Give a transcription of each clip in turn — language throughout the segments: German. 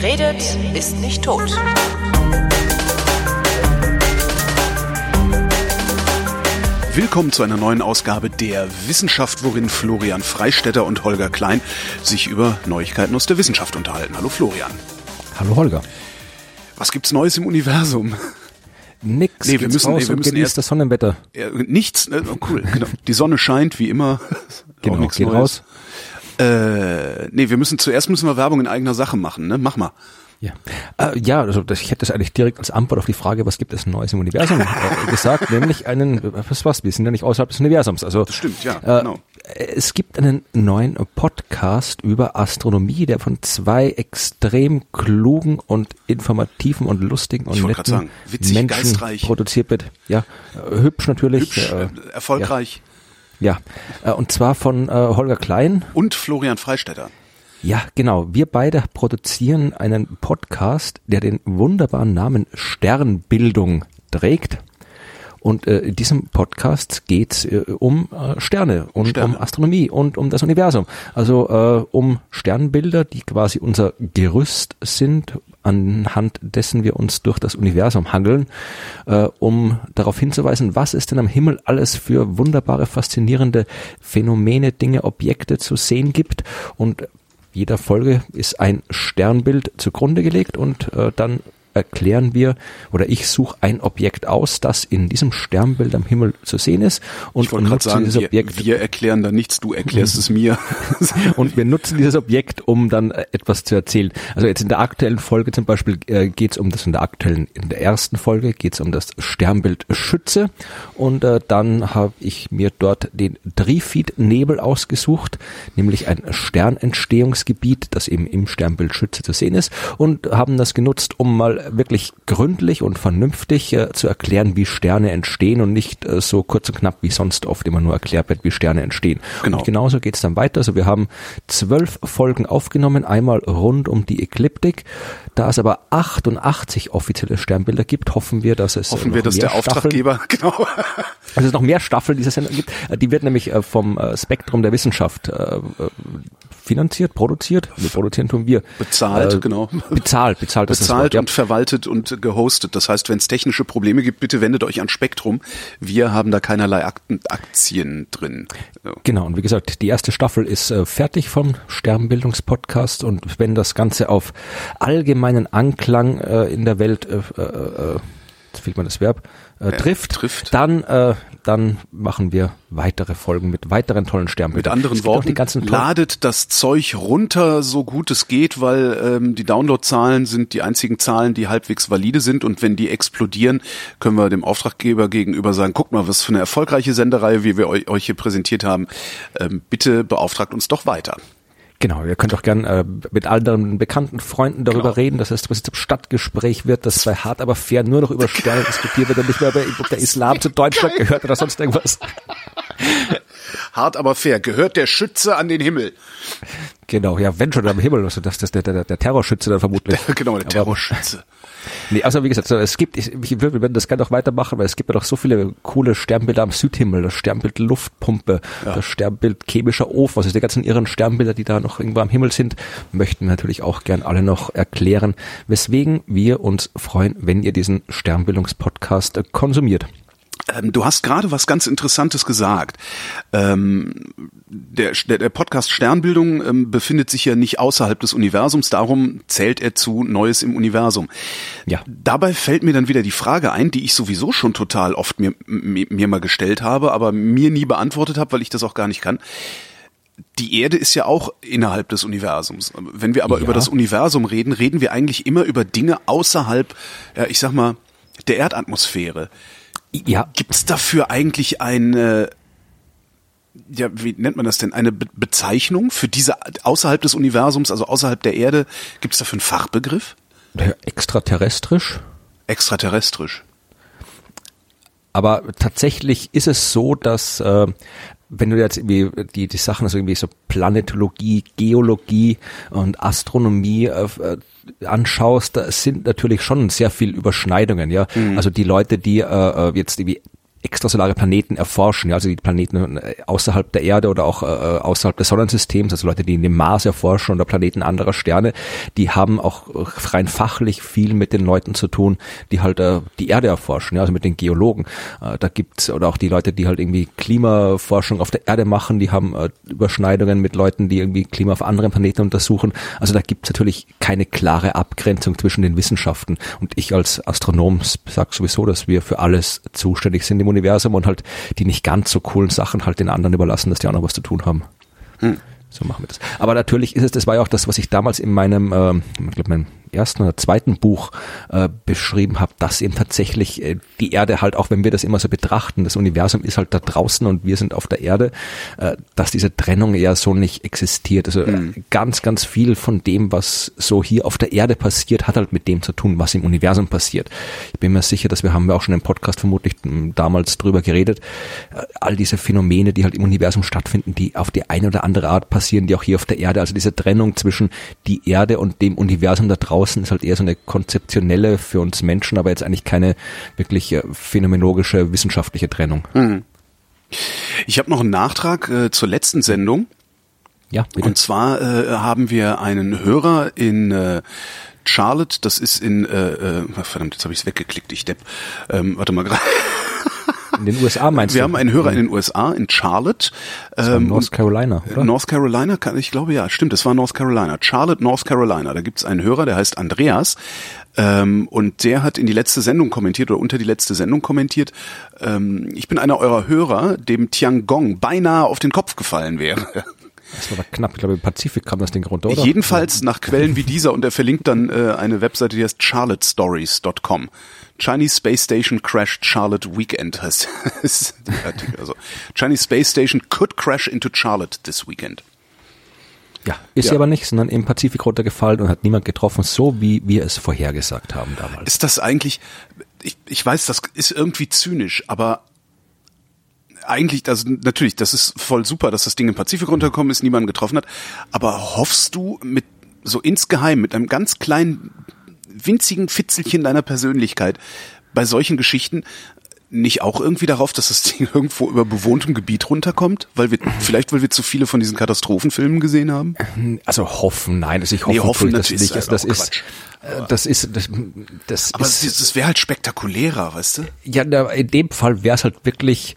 Wer redet, ist nicht tot. Willkommen zu einer neuen Ausgabe der Wissenschaft, worin Florian Freistetter und Holger Klein sich über Neuigkeiten aus der Wissenschaft unterhalten. Hallo Florian. Hallo Holger. Was gibt's Neues im Universum? Nix. Wir müssen erst das Sonnenwetter. Nichts. Oh, cool. Genau. Die Sonne scheint wie immer. Genau. Nichts geht Neues. raus. Wir müssen Werbung in eigener Sache machen. Ne, mach mal. Ja, also ich hätte das eigentlich direkt als Antwort auf die Frage, was gibt es Neues im Universum gesagt, nämlich wir sind ja nicht außerhalb des Universums. Also das stimmt, ja, genau. Es gibt einen neuen Podcast über Astronomie, der von zwei extrem klugen und informativen und lustigen und netten witzig, Menschen geistreich produziert wird. Ja, hübsch natürlich. Erfolgreich. Ja, und zwar von Holger Klein. Und Florian Freistetter. Ja, genau. Wir beide produzieren einen Podcast, der den wunderbaren Namen Sternbildung trägt. Und in diesem Podcast geht's um Sterne und um Astronomie und um das Universum. Also um Sternbilder, die quasi unser Gerüst sind, anhand dessen wir uns durch das Universum hangeln, um darauf hinzuweisen, was es denn am Himmel alles für wunderbare, faszinierende Phänomene, Dinge, Objekte zu sehen gibt. Und jeder Folge ist ein Sternbild zugrunde gelegt und dann erklären wir, oder ich suche ein Objekt aus, das in diesem Sternbild am Himmel zu sehen ist. Und ich wollte gerade sagen, wir erklären da nichts, du erklärst es mir. Und wir nutzen dieses Objekt, um dann etwas zu erzählen. Also jetzt in der aktuellen Folge zum Beispiel geht es um das, in der ersten Folge geht es um das Sternbild Schütze. Und dann habe ich mir dort den Trifid-Nebel ausgesucht, nämlich ein Sternentstehungsgebiet, das eben im Sternbild Schütze zu sehen ist, und haben das genutzt, um mal wirklich gründlich und vernünftig zu erklären, wie Sterne entstehen und nicht so kurz und knapp wie sonst oft immer nur erklärt wird, wie Sterne entstehen. Genau. Und genauso geht es dann weiter. Also wir haben 12 Folgen aufgenommen, einmal rund um die Ekliptik. Da es aber 88 offizielle Sternbilder gibt, hoffen wir, dass der Auftraggeber, genau. Also es noch mehr Staffeln dieser Sendung gibt. Die wird nämlich vom Spektrum der Wissenschaft produziert. Wir produzieren tun wir. Bezahlt, genau. Bezahlt und verwaltet und gehostet. Das heißt, wenn es technische Probleme gibt, bitte wendet euch an Spektrum. Wir haben da keinerlei Aktien drin. So. Genau, und wie gesagt, die erste Staffel ist fertig vom Sternbildungspodcast, und wenn das Ganze auf allgemeinen Anklang in der Welt, jetzt fehlt mir das Verb, trifft, dann machen wir weitere Folgen mit weiteren tollen Sternbildern. Mit anderen Worten, ladet das Zeug runter, so gut es geht, weil die Downloadzahlen sind die einzigen Zahlen, die halbwegs valide sind, und wenn die explodieren, können wir dem Auftraggeber gegenüber sagen, guck mal, was für eine erfolgreiche Sendereihe, wie wir euch hier präsentiert haben. Bitte beauftragt uns doch weiter. Genau, ihr könnt auch gern mit anderen bekannten Freunden darüber reden, dass es zum Stadtgespräch wird, dass bei Hart aber fair nur noch über Sterne diskutiert wird und nicht mehr über, ob der Islam zu Deutschland gehört oder sonst irgendwas. Hart aber fair. Gehört der Schütze an den Himmel? Genau, ja, wenn schon am Himmel, also das ist der Terrorschütze dann vermutlich. Genau, der Terrorschütze. Nee, also wie gesagt, wir werden das gerne noch weitermachen, weil es gibt ja doch so viele coole Sternbilder am Südhimmel, das Sternbild Luftpumpe, das Sternbild chemischer Ofen, also die ganzen irren Sternbilder, die da noch irgendwo am Himmel sind, möchten wir natürlich auch gern alle noch erklären, weswegen wir uns freuen, wenn ihr diesen Sternbildungspodcast konsumiert. Du hast gerade was ganz Interessantes gesagt. Der Podcast Sternbildung befindet sich ja nicht außerhalb des Universums, darum zählt er zu Neues im Universum. Ja. Dabei fällt mir dann wieder die Frage ein, die ich sowieso schon total oft mir mal gestellt habe, aber mir nie beantwortet habe, weil ich das auch gar nicht kann. Die Erde ist ja auch innerhalb des Universums. Wenn wir aber über das Universum reden, reden wir eigentlich immer über Dinge außerhalb, ich sag mal, der Erdatmosphäre. Ja. Gibt's dafür eigentlich eine, wie nennt man das denn, eine Bezeichnung für diese außerhalb des Universums, also außerhalb der Erde? Gibt's dafür einen Fachbegriff? Extraterrestrisch. Aber tatsächlich ist es so, dass wenn du jetzt irgendwie die Sachen, also irgendwie so Planetologie, Geologie und Astronomie anschaust, da sind natürlich schon sehr viel Überschneidungen, ja. Also die Leute, die jetzt irgendwie extrasolare Planeten erforschen, ja, also die Planeten außerhalb der Erde oder auch außerhalb des Sonnensystems, also Leute, die den Mars erforschen oder Planeten anderer Sterne, die haben auch rein fachlich viel mit den Leuten zu tun, die halt die Erde erforschen, ja, also mit den Geologen. Da gibt's, oder auch die Leute, die halt irgendwie Klimaforschung auf der Erde machen, die haben Überschneidungen mit Leuten, die irgendwie Klima auf anderen Planeten untersuchen. Also da gibt's natürlich keine klare Abgrenzung zwischen den Wissenschaften. Und ich als Astronom sage sowieso, dass wir für alles zuständig sind im Universum und halt die nicht ganz so coolen Sachen halt den anderen überlassen, dass die auch noch was zu tun haben. So machen wir das. Aber natürlich ist es, das war ja auch das, was ich damals in meinem, ich glaube, meinem ersten oder zweiten Buch beschrieben habe, dass eben tatsächlich die Erde halt, auch wenn wir das immer so betrachten, das Universum ist halt da draußen und wir sind auf der Erde, dass diese Trennung eher so nicht existiert. Also ganz, ganz viel von dem, was so hier auf der Erde passiert, hat halt mit dem zu tun, was im Universum passiert. Ich bin mir sicher, dass haben wir auch schon im Podcast vermutlich damals drüber geredet, all diese Phänomene, die halt im Universum stattfinden, die auf die eine oder andere Art passieren, die auch hier auf der Erde, also diese Trennung zwischen die Erde und dem Universum da draußen ist halt eher so eine konzeptionelle für uns Menschen, aber jetzt eigentlich keine wirklich phänomenologische, wissenschaftliche Trennung. Ich habe noch einen Nachtrag zur letzten Sendung. Ja, bitte. Und zwar haben wir einen Hörer in Charlotte, das ist in, verdammt, jetzt habe ich es weggeklickt, ich Depp. Warte mal gerade. In den USA meinst du? Wir haben einen Hörer in den USA, in Charlotte. North Carolina, oder? North Carolina, ich glaube ja, stimmt, das war North Carolina. Charlotte, North Carolina. Da gibt's einen Hörer, der heißt Andreas. Und der hat in die letzte Sendung kommentiert oder unter die letzte Sendung kommentiert, ich bin einer eurer Hörer, dem Tiangong beinahe auf den Kopf gefallen wäre. Das war aber knapp, ich glaube im Pazifik kam das Ding runter, oder? Jedenfalls nach Quellen wie dieser, und er verlinkt dann eine Webseite, die heißt charlottestories.com. Chinese Space Station crashed Charlotte weekend heißt der Artikel. Also Chinese Space Station could crash into Charlotte this weekend. Ja, ist ja aber nicht, sondern im Pazifik runtergefallen und hat niemand getroffen, so wie wir es vorhergesagt haben damals. Ist das eigentlich, ich weiß, das ist irgendwie zynisch, aber eigentlich, natürlich, das ist voll super, dass das Ding im Pazifik runtergekommen ist, niemanden getroffen hat, aber hoffst du mit so insgeheim, mit einem ganz kleinen, winzigen Fitzelchen deiner Persönlichkeit bei solchen Geschichten nicht auch irgendwie darauf, dass das Ding irgendwo über bewohntem Gebiet runterkommt? Weil wir zu viele von diesen Katastrophenfilmen gesehen haben? Also hoffen, nein, also ich hoffe, hoffen das nicht. Das wäre halt spektakulärer, weißt du? Ja, in dem Fall wäre es halt wirklich,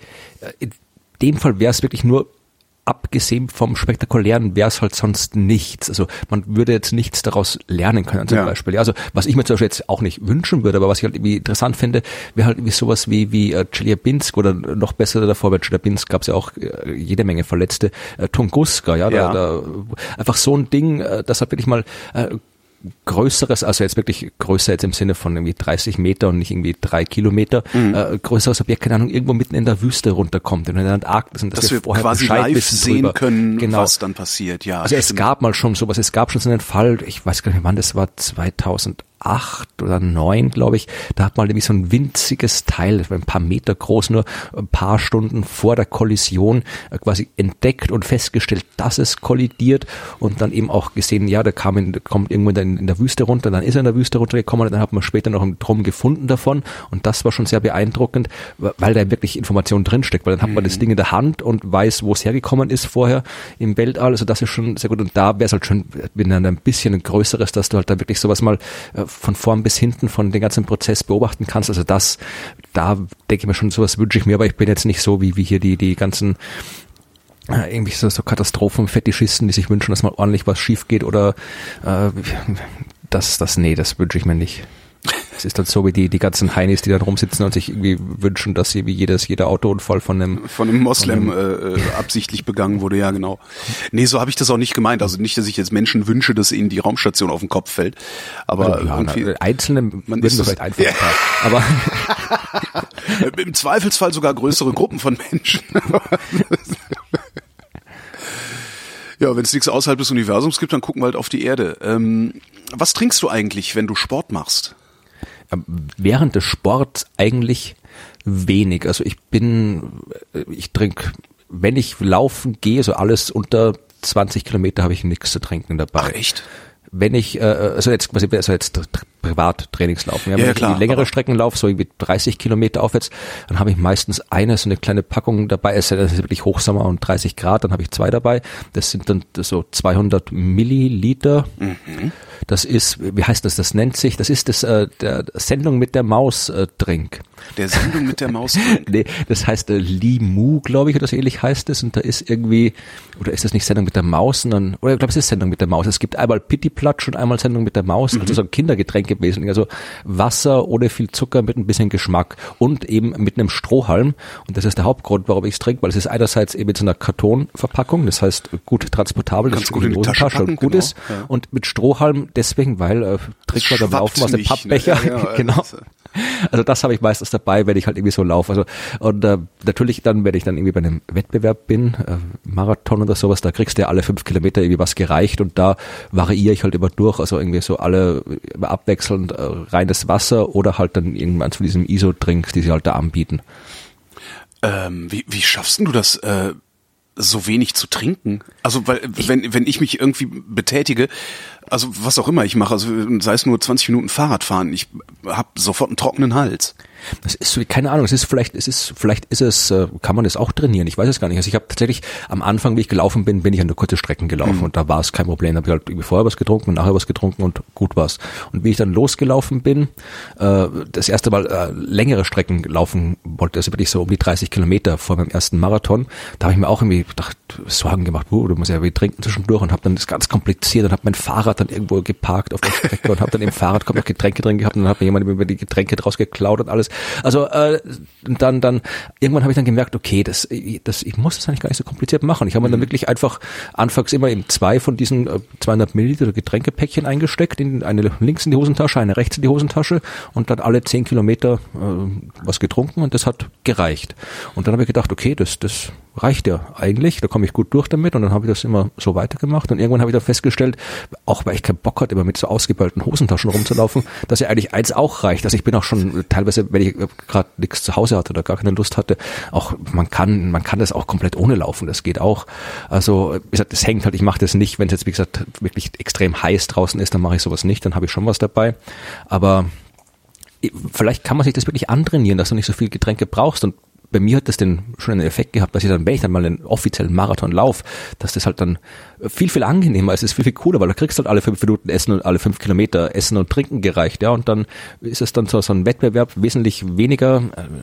nur abgesehen vom Spektakulären wäre es halt sonst nichts. Also man würde jetzt nichts daraus lernen können zum Beispiel. Ja, also was ich mir zum Beispiel jetzt auch nicht wünschen würde, aber was ich halt irgendwie interessant finde, wäre halt irgendwie sowas wie Chelyabinsk oder noch besser davor, bei Chelyabinsk gab es ja auch jede Menge Verletzte, Tunguska, da einfach so ein Ding, das halt wirklich mal größeres, also jetzt wirklich größer jetzt im Sinne von irgendwie 30 Meter und nicht irgendwie 3 Kilometer, größeres Objekt, keine Ahnung, irgendwo mitten in der Wüste runterkommt, in der Antarktis, und dass wir vorher quasi Bescheid live wissen sehen drüber. können, genau, was dann passiert. Ja, also es gab mal schon sowas, es gab schon so einen Fall, ich weiß gar nicht wann, das war 2008 oder 2009, glaube ich, da hat mal irgendwie so ein winziges Teil, das war ein paar Meter groß, nur ein paar Stunden vor der Kollision quasi entdeckt und festgestellt, dass es kollidiert, und dann eben auch gesehen, ja, kommt irgendwo in der Wüste runter, dann ist er in der Wüste runtergekommen, und dann hat man später noch einen Drum gefunden davon, und das war schon sehr beeindruckend, weil da wirklich Information drinsteckt, weil dann hat man das Ding in der Hand und weiß, wo es hergekommen ist vorher im Weltall, also das ist schon sehr gut, und da wäre es halt schon, wenn dann ein bisschen ein größeres, dass du halt da wirklich sowas mal von vorn bis hinten von den ganzen Prozess beobachten kannst, also da denke ich mir schon, sowas wünsche ich mir, aber ich bin jetzt nicht so wie hier die ganzen irgendwie so Katastrophenfetischisten, die sich wünschen, dass mal ordentlich was schief geht, oder das wünsche ich mir nicht. Es ist dann so wie die ganzen Heinis, die dann rumsitzen und sich irgendwie wünschen, dass sie wie jeder Autounfall von einem Moslem absichtlich begangen wurde, ja genau. Nee, so habe ich das auch nicht gemeint. Also nicht, dass ich jetzt Menschen wünsche, dass ihnen die Raumstation auf den Kopf fällt. Aber irgendwie, Einzelne würden wir vielleicht einfach aber im Zweifelsfall sogar größere Gruppen von Menschen. Ja, wenn es nichts außerhalb des Universums gibt, dann gucken wir halt auf die Erde. Was trinkst du eigentlich, wenn du Sport machst? Während des Sports eigentlich wenig. Also ich trinke, wenn ich laufen gehe, so alles unter 20 Kilometer habe ich nichts zu trinken dabei. Ach echt? Wenn ich, Privattrainingslaufen. Ja, wenn klar, ich längere Strecken laufe, so irgendwie 30 Kilometer aufwärts, dann habe ich meistens so eine kleine Packung dabei. Es ist wirklich Hochsommer und 30 Grad, dann habe ich 2 dabei. Das sind dann so 200 Milliliter. Mhm. Das ist, wie heißt das? Das nennt sich, das ist der Sendung mit der Maus Drink. Der Sendung mit der Maus Drink? Nee, das heißt Limu, glaube ich, oder so ähnlich heißt es. Und da ist irgendwie, oder ist das nicht Sendung mit der Maus, sondern, oder ich glaube, es ist Sendung mit der Maus. Es gibt einmal Pittiplatsch und einmal Sendung mit der Maus, also so ein Kindergetränk gewesen. Also Wasser ohne viel Zucker mit ein bisschen Geschmack und eben mit einem Strohhalm. Und das ist der Hauptgrund, warum ich es trinke, weil es ist einerseits eben mit so einer Kartonverpackung, das heißt gut transportabel, das ist gut in die Hosentasche und gut ist. Ja. Und mit Strohhalm deswegen, weil trinkt man beim Laufen aus dem Pappbecher. Ne? Ja, genau. Also das habe ich meistens dabei, wenn ich halt irgendwie so laufe. Also und natürlich dann, wenn ich dann irgendwie bei einem Wettbewerb bin, Marathon oder sowas, da kriegst du ja alle 5 Kilometer irgendwie was gereicht und da variiere ich halt immer durch, also irgendwie so alle abwechselnd reines Wasser oder halt dann irgendwann zu diesem ISO-Drinks, die sie halt da anbieten. Wie schaffst du das, so wenig zu trinken? Also weil wenn ich mich irgendwie betätige, also was auch immer ich mache, also sei es nur 20 Minuten Fahrradfahren, ich habe sofort einen trockenen Hals. Das ist, keine Ahnung, vielleicht ist es, kann man das auch trainieren, ich weiß es gar nicht. Also ich habe tatsächlich am Anfang, wie ich gelaufen bin ich ja nur kurze Strecken gelaufen und da war es kein Problem. Da habe ich halt irgendwie vorher was getrunken und nachher was getrunken und gut war's. Und wie ich dann losgelaufen bin, das erste Mal längere Strecken laufen wollte, also wirklich so um die 30 Kilometer vor meinem ersten Marathon, da habe ich mir auch irgendwie gedacht, Sorgen gemacht, du musst ja wie trinken zwischendurch und habe dann das ganz kompliziert und habe mein Fahrrad dann irgendwo geparkt auf der Strecke und habe dann im Fahrrad noch Getränke drin gehabt und dann hat mir jemand über die Getränke draus geklaut und alles. Also dann irgendwann habe ich dann gemerkt, okay, ich muss das eigentlich gar nicht so kompliziert machen. Ich habe mir dann wirklich einfach anfangs immer eben 2 von diesen 200 Milliliter Getränkepäckchen eingesteckt, eine links in die Hosentasche, eine rechts in die Hosentasche und dann alle 10 Kilometer was getrunken und das hat gereicht. Und dann habe ich gedacht, okay, das reicht ja eigentlich, da komme ich gut durch damit und dann habe ich das immer so weitergemacht und irgendwann habe ich dann festgestellt, auch weil ich keinen Bock hatte, immer mit so ausgeballten Hosentaschen rumzulaufen, dass ja eigentlich eins auch reicht. Also ich bin auch schon teilweise, wenn ich gerade nichts zu Hause hatte oder gar keine Lust hatte, auch man kann das auch komplett ohne laufen, das geht auch. Also wie gesagt, das hängt halt, ich mache das nicht, wenn es jetzt wie gesagt wirklich extrem heiß draußen ist, dann mache ich sowas nicht, dann habe ich schon was dabei, aber vielleicht kann man sich das wirklich antrainieren, dass du nicht so viel Getränke brauchst und bei mir hat das schon einen Effekt gehabt, dass ich dann, wenn ich dann mal einen offiziellen Marathon laufe, dass das halt dann viel, viel angenehmer ist, es ist viel, viel cooler, weil da kriegst du halt alle 5 Minuten Essen und alle 5 Kilometer Essen und Trinken gereicht, ja, und dann ist es dann so ein Wettbewerb wesentlich weniger,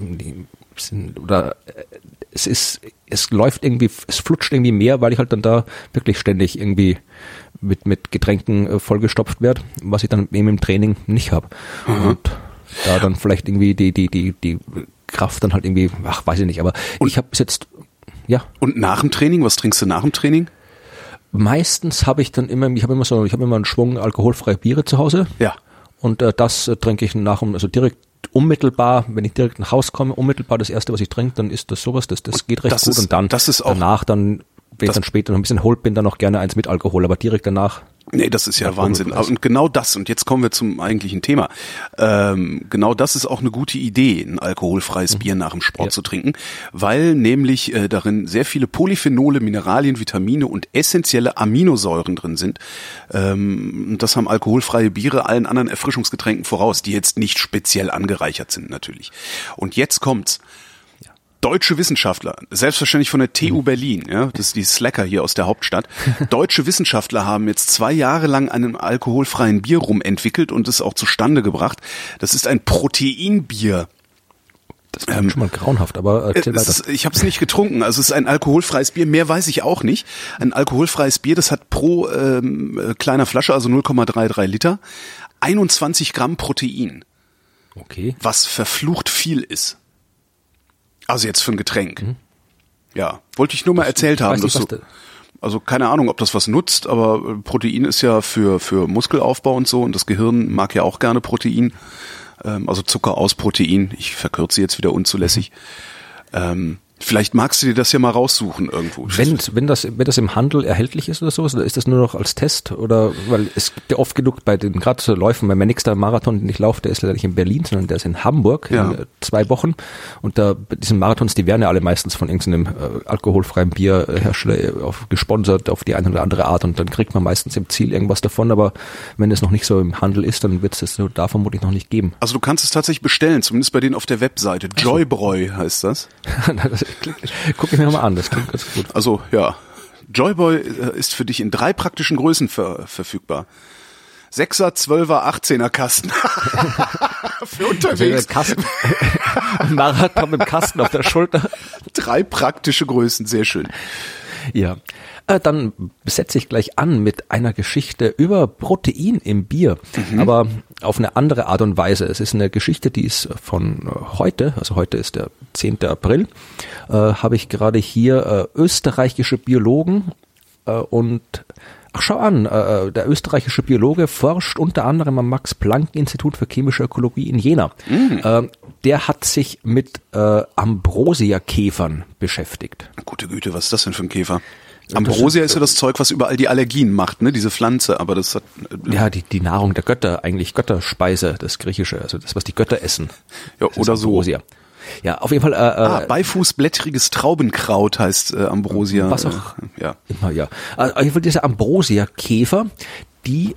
es läuft irgendwie, es flutscht irgendwie mehr, weil ich halt dann da wirklich ständig irgendwie mit Getränken vollgestopft werde, was ich dann eben im Training nicht habe. Und da dann vielleicht irgendwie die Kraft dann halt irgendwie, weiß ich nicht, aber ich habe bis jetzt, ja. Und nach dem Training, was trinkst du nach dem Training? Meistens habe ich dann immer, ich habe immer einen Schwung alkoholfreie Biere zu Hause. Ja. Und das trinke ich also direkt unmittelbar, wenn ich direkt nach Hause komme, unmittelbar das erste, was ich trinke, dann ist das sowas, das geht recht gut und dann danach dann, wenn ich dann später noch ein bisschen holt bin, dann noch gerne eins mit Alkohol, aber direkt danach. Nee, das ist ja Wahnsinn. Und genau das, und jetzt kommen wir zum eigentlichen Thema, genau das ist auch eine gute Idee, ein alkoholfreies Bier nach dem Sport zu trinken, weil nämlich darin sehr viele Polyphenole, Mineralien, Vitamine und essentielle Aminosäuren drin sind. Das haben alkoholfreie Biere allen anderen Erfrischungsgetränken voraus, die jetzt nicht speziell angereichert sind natürlich. Und jetzt kommt's. Deutsche Wissenschaftler, selbstverständlich von der TU Berlin, ja, das ist die Slacker hier aus der Hauptstadt. Deutsche Wissenschaftler haben jetzt 2 Jahre lang einen alkoholfreien Bier entwickelt und es auch zustande gebracht. Das ist ein Proteinbier. Das klingt schon mal grauenhaft, aber erzähl weiter. Ich habe es nicht getrunken, also es ist ein alkoholfreies Bier, mehr weiß ich auch nicht. Ein alkoholfreies Bier, das hat pro kleiner Flasche, also 0,33 Liter, 21 Gramm Protein. Okay. Was verflucht viel ist. Also jetzt für ein Getränk. Ja, wollte ich nur mal erzählt haben. Also keine Ahnung, ob das was nutzt, aber Protein ist ja für Muskelaufbau und so und das Gehirn mag ja auch gerne Protein. Also Zucker aus Protein. Ich verkürze jetzt wieder unzulässig. Finde Vielleicht magst du dir das ja mal raussuchen irgendwo. Wenn das im Handel erhältlich ist oder so, oder ist das nur noch als Test? Oder weil es gibt ja oft genug bei den gerade so Läufen, mein nächster Marathon, den ich laufe, der ist leider nicht in Berlin, sondern der ist in Hamburg in 2 Wochen. Und da bei diesen Marathons, die werden ja alle meistens von irgendeinem alkoholfreien Bierhersteller gesponsert auf die eine oder andere Art und dann kriegt man meistens im Ziel irgendwas davon, aber wenn es noch nicht so im Handel ist, dann wird es das da vermutlich noch nicht geben. Also du kannst es tatsächlich bestellen, zumindest bei denen auf der Webseite. Joybräu heißt das. Guck ich mir mal an, das klingt ganz gut. Also ja, Joyboy ist für dich in 3 praktischen Größen verfügbar. 6er, 12er, 18er Kasten. Für unterwegs. Ein Marathon mit dem Kasten auf der Schulter. 3 praktische Größen, sehr schön. Ja. Dann setze ich gleich an mit einer Geschichte über Protein im Bier, aber auf eine andere Art und Weise. Es ist eine Geschichte, die ist von heute, also heute ist der 10. April, habe ich gerade hier österreichische Biologen und ach, schau an, der österreichische Biologe forscht unter anderem am Max-Planck-Institut für chemische Ökologie in Jena. Der hat sich mit Ambrosia-Käfern beschäftigt. Gute Güte, was ist das denn für ein Käfer? Ambrosia ist ja das Zeug, was überall die Allergien macht, ne? Diese Pflanze, aber das hat... Ja, die Nahrung der Götter, eigentlich Götterspeise, das Griechische, also das, was die Götter essen. Ja, oder so. Ambrosia. Ja, auf jeden Fall... beifußblättriges Traubenkraut heißt Ambrosia. Was auch ja. Immer, ja. Auf jeden Fall diese Ambrosia-Käfer, die...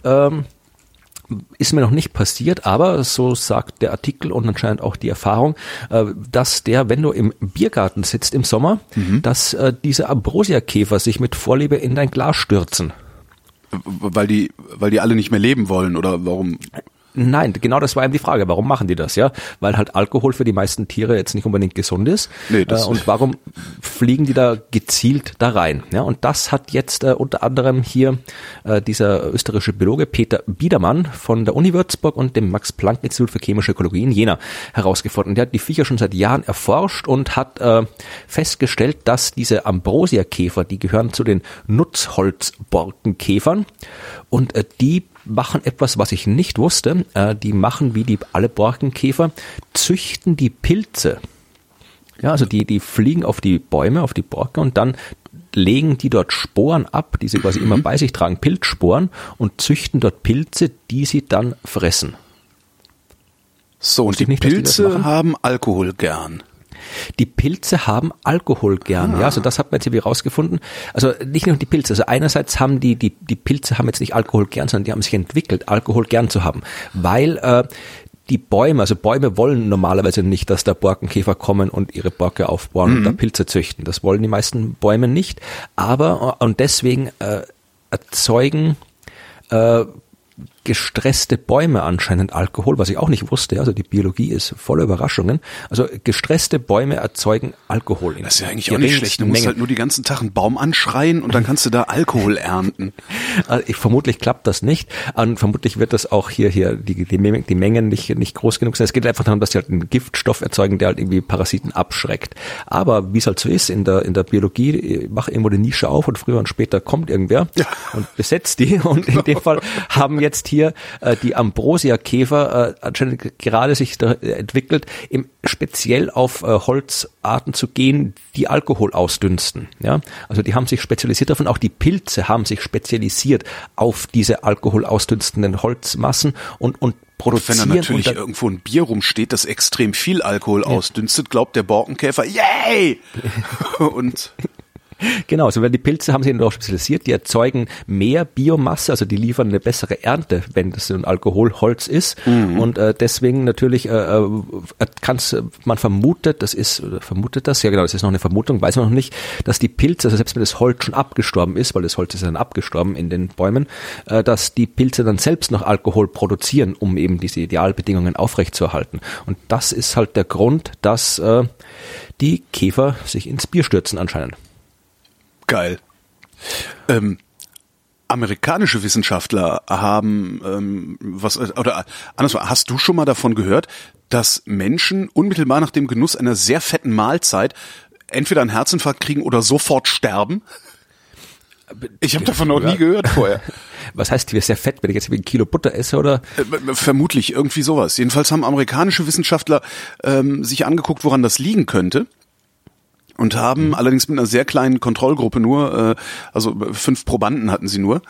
ist mir noch nicht passiert, aber so sagt der Artikel und anscheinend auch die Erfahrung, dass wenn du im Biergarten sitzt im Sommer, dass diese Ambrosia-Käfer sich mit Vorliebe in dein Glas stürzen. Weil die alle nicht mehr leben wollen, oder warum? Nein, genau das war eben die Frage. Warum machen die das, ja? Weil halt Alkohol für die meisten Tiere jetzt nicht unbedingt gesund ist. Nee, und warum fliegen die da gezielt da rein? Ja, und das hat jetzt unter anderem hier dieser österreichische Biologe Peter Biedermann von der Uni Würzburg und dem Max-Planck-Institut für chemische Ökologie in Jena herausgefunden. Der hat die Viecher schon seit Jahren erforscht und hat festgestellt, dass diese Ambrosia-Käfer, die gehören zu den Nutzholzborkenkäfern und die machen etwas, was ich nicht wusste. Die machen, wie alle Borkenkäfer, züchten die Pilze. Ja, also die fliegen auf die Bäume, auf die Borke und dann legen die dort Sporen ab, die sie quasi immer bei sich tragen, Pilzsporen, und züchten dort Pilze, die sie dann fressen. So, und die Pilze haben Alkohol gern. Die Pilze haben Alkohol gern, ja, also das hat man jetzt irgendwie rausgefunden. Also nicht nur die Pilze, also einerseits haben die Pilze haben jetzt nicht Alkohol gern, sondern die haben sich entwickelt, Alkohol gern zu haben, weil die Bäume wollen normalerweise nicht, dass da Borkenkäfer kommen und ihre Borke aufbohren und da Pilze züchten. Das wollen die meisten Bäume nicht, und deswegen erzeugen gestresste Bäume anscheinend Alkohol, was ich auch nicht wusste. Also die Biologie ist voller Überraschungen. Also gestresste Bäume erzeugen Alkohol. Das ist ja eigentlich auch nicht schlecht. Du musst halt nur die ganzen Tag einen Baum anschreien und dann kannst du da Alkohol ernten. Vermutlich klappt das nicht. Und vermutlich wird das auch hier die Mengen nicht groß genug sein. Es geht einfach darum, dass sie halt einen Giftstoff erzeugen, der halt irgendwie Parasiten abschreckt. Aber wie es halt so ist in der Biologie, mach irgendwo die Nische auf und früher und später kommt irgendwer und besetzt die. Und in dem Fall haben jetzt hier die Ambrosia-Käfer anscheinend gerade sich entwickelt, speziell auf Holzarten zu gehen, die Alkohol ausdünsten. Ja, also die haben sich spezialisiert davon. Auch die Pilze haben sich spezialisiert auf diese Alkohol ausdünstenden Holzmassen und produzieren. Wenn da natürlich irgendwo ein Bier rumsteht, das extrem viel Alkohol ausdünstet, glaubt der Borkenkäfer, yay! Und genau, also weil die Pilze haben sich darauf spezialisiert, die erzeugen mehr Biomasse, also die liefern eine bessere Ernte, wenn das ein Alkoholholz ist. Und deswegen natürlich man vermutet, das ist noch eine Vermutung, weiß man noch nicht, dass die Pilze, also selbst wenn das Holz schon abgestorben ist, weil das Holz ist dann abgestorben in den Bäumen, dass die Pilze dann selbst noch Alkohol produzieren, um eben diese Idealbedingungen aufrechtzuerhalten. Und das ist halt der Grund, dass die Käfer sich ins Bier stürzen anscheinend. Geil. Amerikanische Wissenschaftler haben hast du schon mal davon gehört, dass Menschen unmittelbar nach dem Genuss einer sehr fetten Mahlzeit entweder einen Herzinfarkt kriegen oder sofort sterben? Ich habe davon noch nie gehört vorher. Was heißt hier sehr fett, wenn ich jetzt ein Kilo Butter esse, oder? Vermutlich irgendwie sowas. Jedenfalls haben amerikanische Wissenschaftler sich angeguckt, woran das liegen könnte. und haben allerdings mit einer sehr kleinen Kontrollgruppe nur, also 5 Probanden hatten sie nur,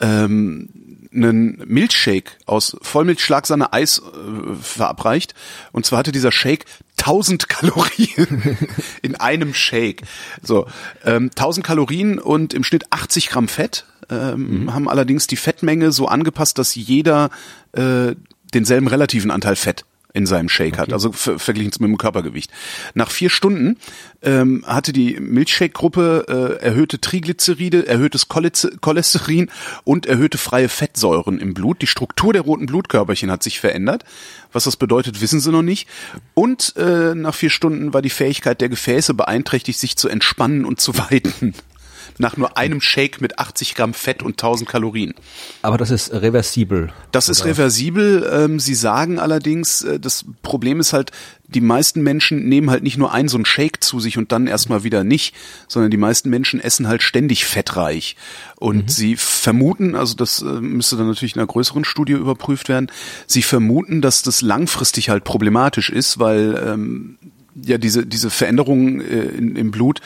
einen Milchshake aus Vollmilch-Schlagsahne Eis verabreicht. Und zwar hatte dieser Shake 1000 Kalorien in einem Shake. So, 1000 Kalorien und im Schnitt 80 Gramm Fett, haben allerdings die Fettmenge so angepasst, dass jeder denselben relativen Anteil Fett in seinem Shake hat, also verglichen mit dem Körpergewicht. Nach 4 Stunden hatte die Milchshake-Gruppe erhöhte Triglyceride, erhöhtes Cholesterin und erhöhte freie Fettsäuren im Blut. Die Struktur der roten Blutkörperchen hat sich verändert. Was das bedeutet, wissen sie noch nicht. Und nach 4 Stunden war die Fähigkeit der Gefäße beeinträchtigt, sich zu entspannen und zu weiten. Nach nur einem Shake mit 80 Gramm Fett und 1000 Kalorien. Aber das ist reversibel. Das ist reversibel. Sie sagen allerdings, das Problem ist halt, die meisten Menschen nehmen halt nicht nur so einen Shake zu sich und dann erstmal wieder nicht, sondern die meisten Menschen essen halt ständig fettreich. Und sie vermuten, also das müsste dann natürlich in einer größeren Studie überprüft werden, sie vermuten, dass das langfristig halt problematisch ist, weil ja diese Veränderungen im Blut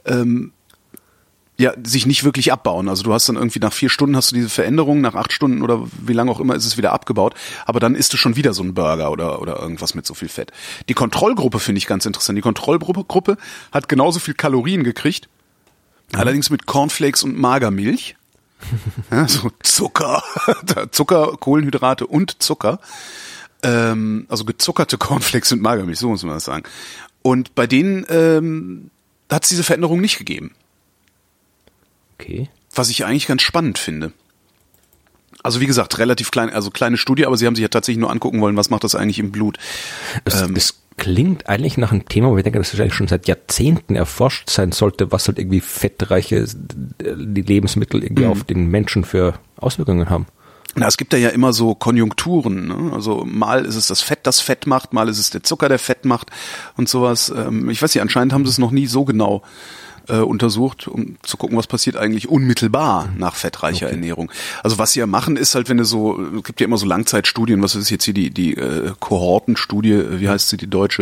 ja, sich nicht wirklich abbauen. Also du hast dann irgendwie nach 4 Stunden hast du diese Veränderung, nach 8 Stunden oder wie lange auch immer ist es wieder abgebaut, aber dann isst du schon wieder so einen Burger oder irgendwas mit so viel Fett. Die Kontrollgruppe finde ich ganz interessant. Die Kontrollgruppe hat genauso viel Kalorien gekriegt, allerdings mit Cornflakes und Magermilch. Ja, so Zucker, Kohlenhydrate und Zucker. Also gezuckerte Cornflakes und Magermilch, so muss man das sagen. Und bei denen hat es diese Veränderung nicht gegeben. Okay. Was ich eigentlich ganz spannend finde. Also wie gesagt, relativ klein, also kleine Studie, aber sie haben sich ja tatsächlich nur angucken wollen, was macht das eigentlich im Blut. Es klingt eigentlich nach einem Thema, wo ich denke, das ist eigentlich schon seit Jahrzehnten erforscht sein sollte, was halt irgendwie fettreiche die Lebensmittel irgendwie auf den Menschen für Auswirkungen haben. Na, es gibt ja immer so Konjunkturen, ne? Also mal ist es das Fett macht, mal ist es der Zucker, der Fett macht und sowas. Ich weiß nicht, anscheinend haben sie es noch nie so genau untersucht, um zu gucken, was passiert eigentlich unmittelbar nach fettreicher Ernährung. Also was sie ja machen, ist halt, wenn du so, es gibt ja immer so Langzeitstudien, was ist jetzt hier die Kohortenstudie, wie heißt sie, die deutsche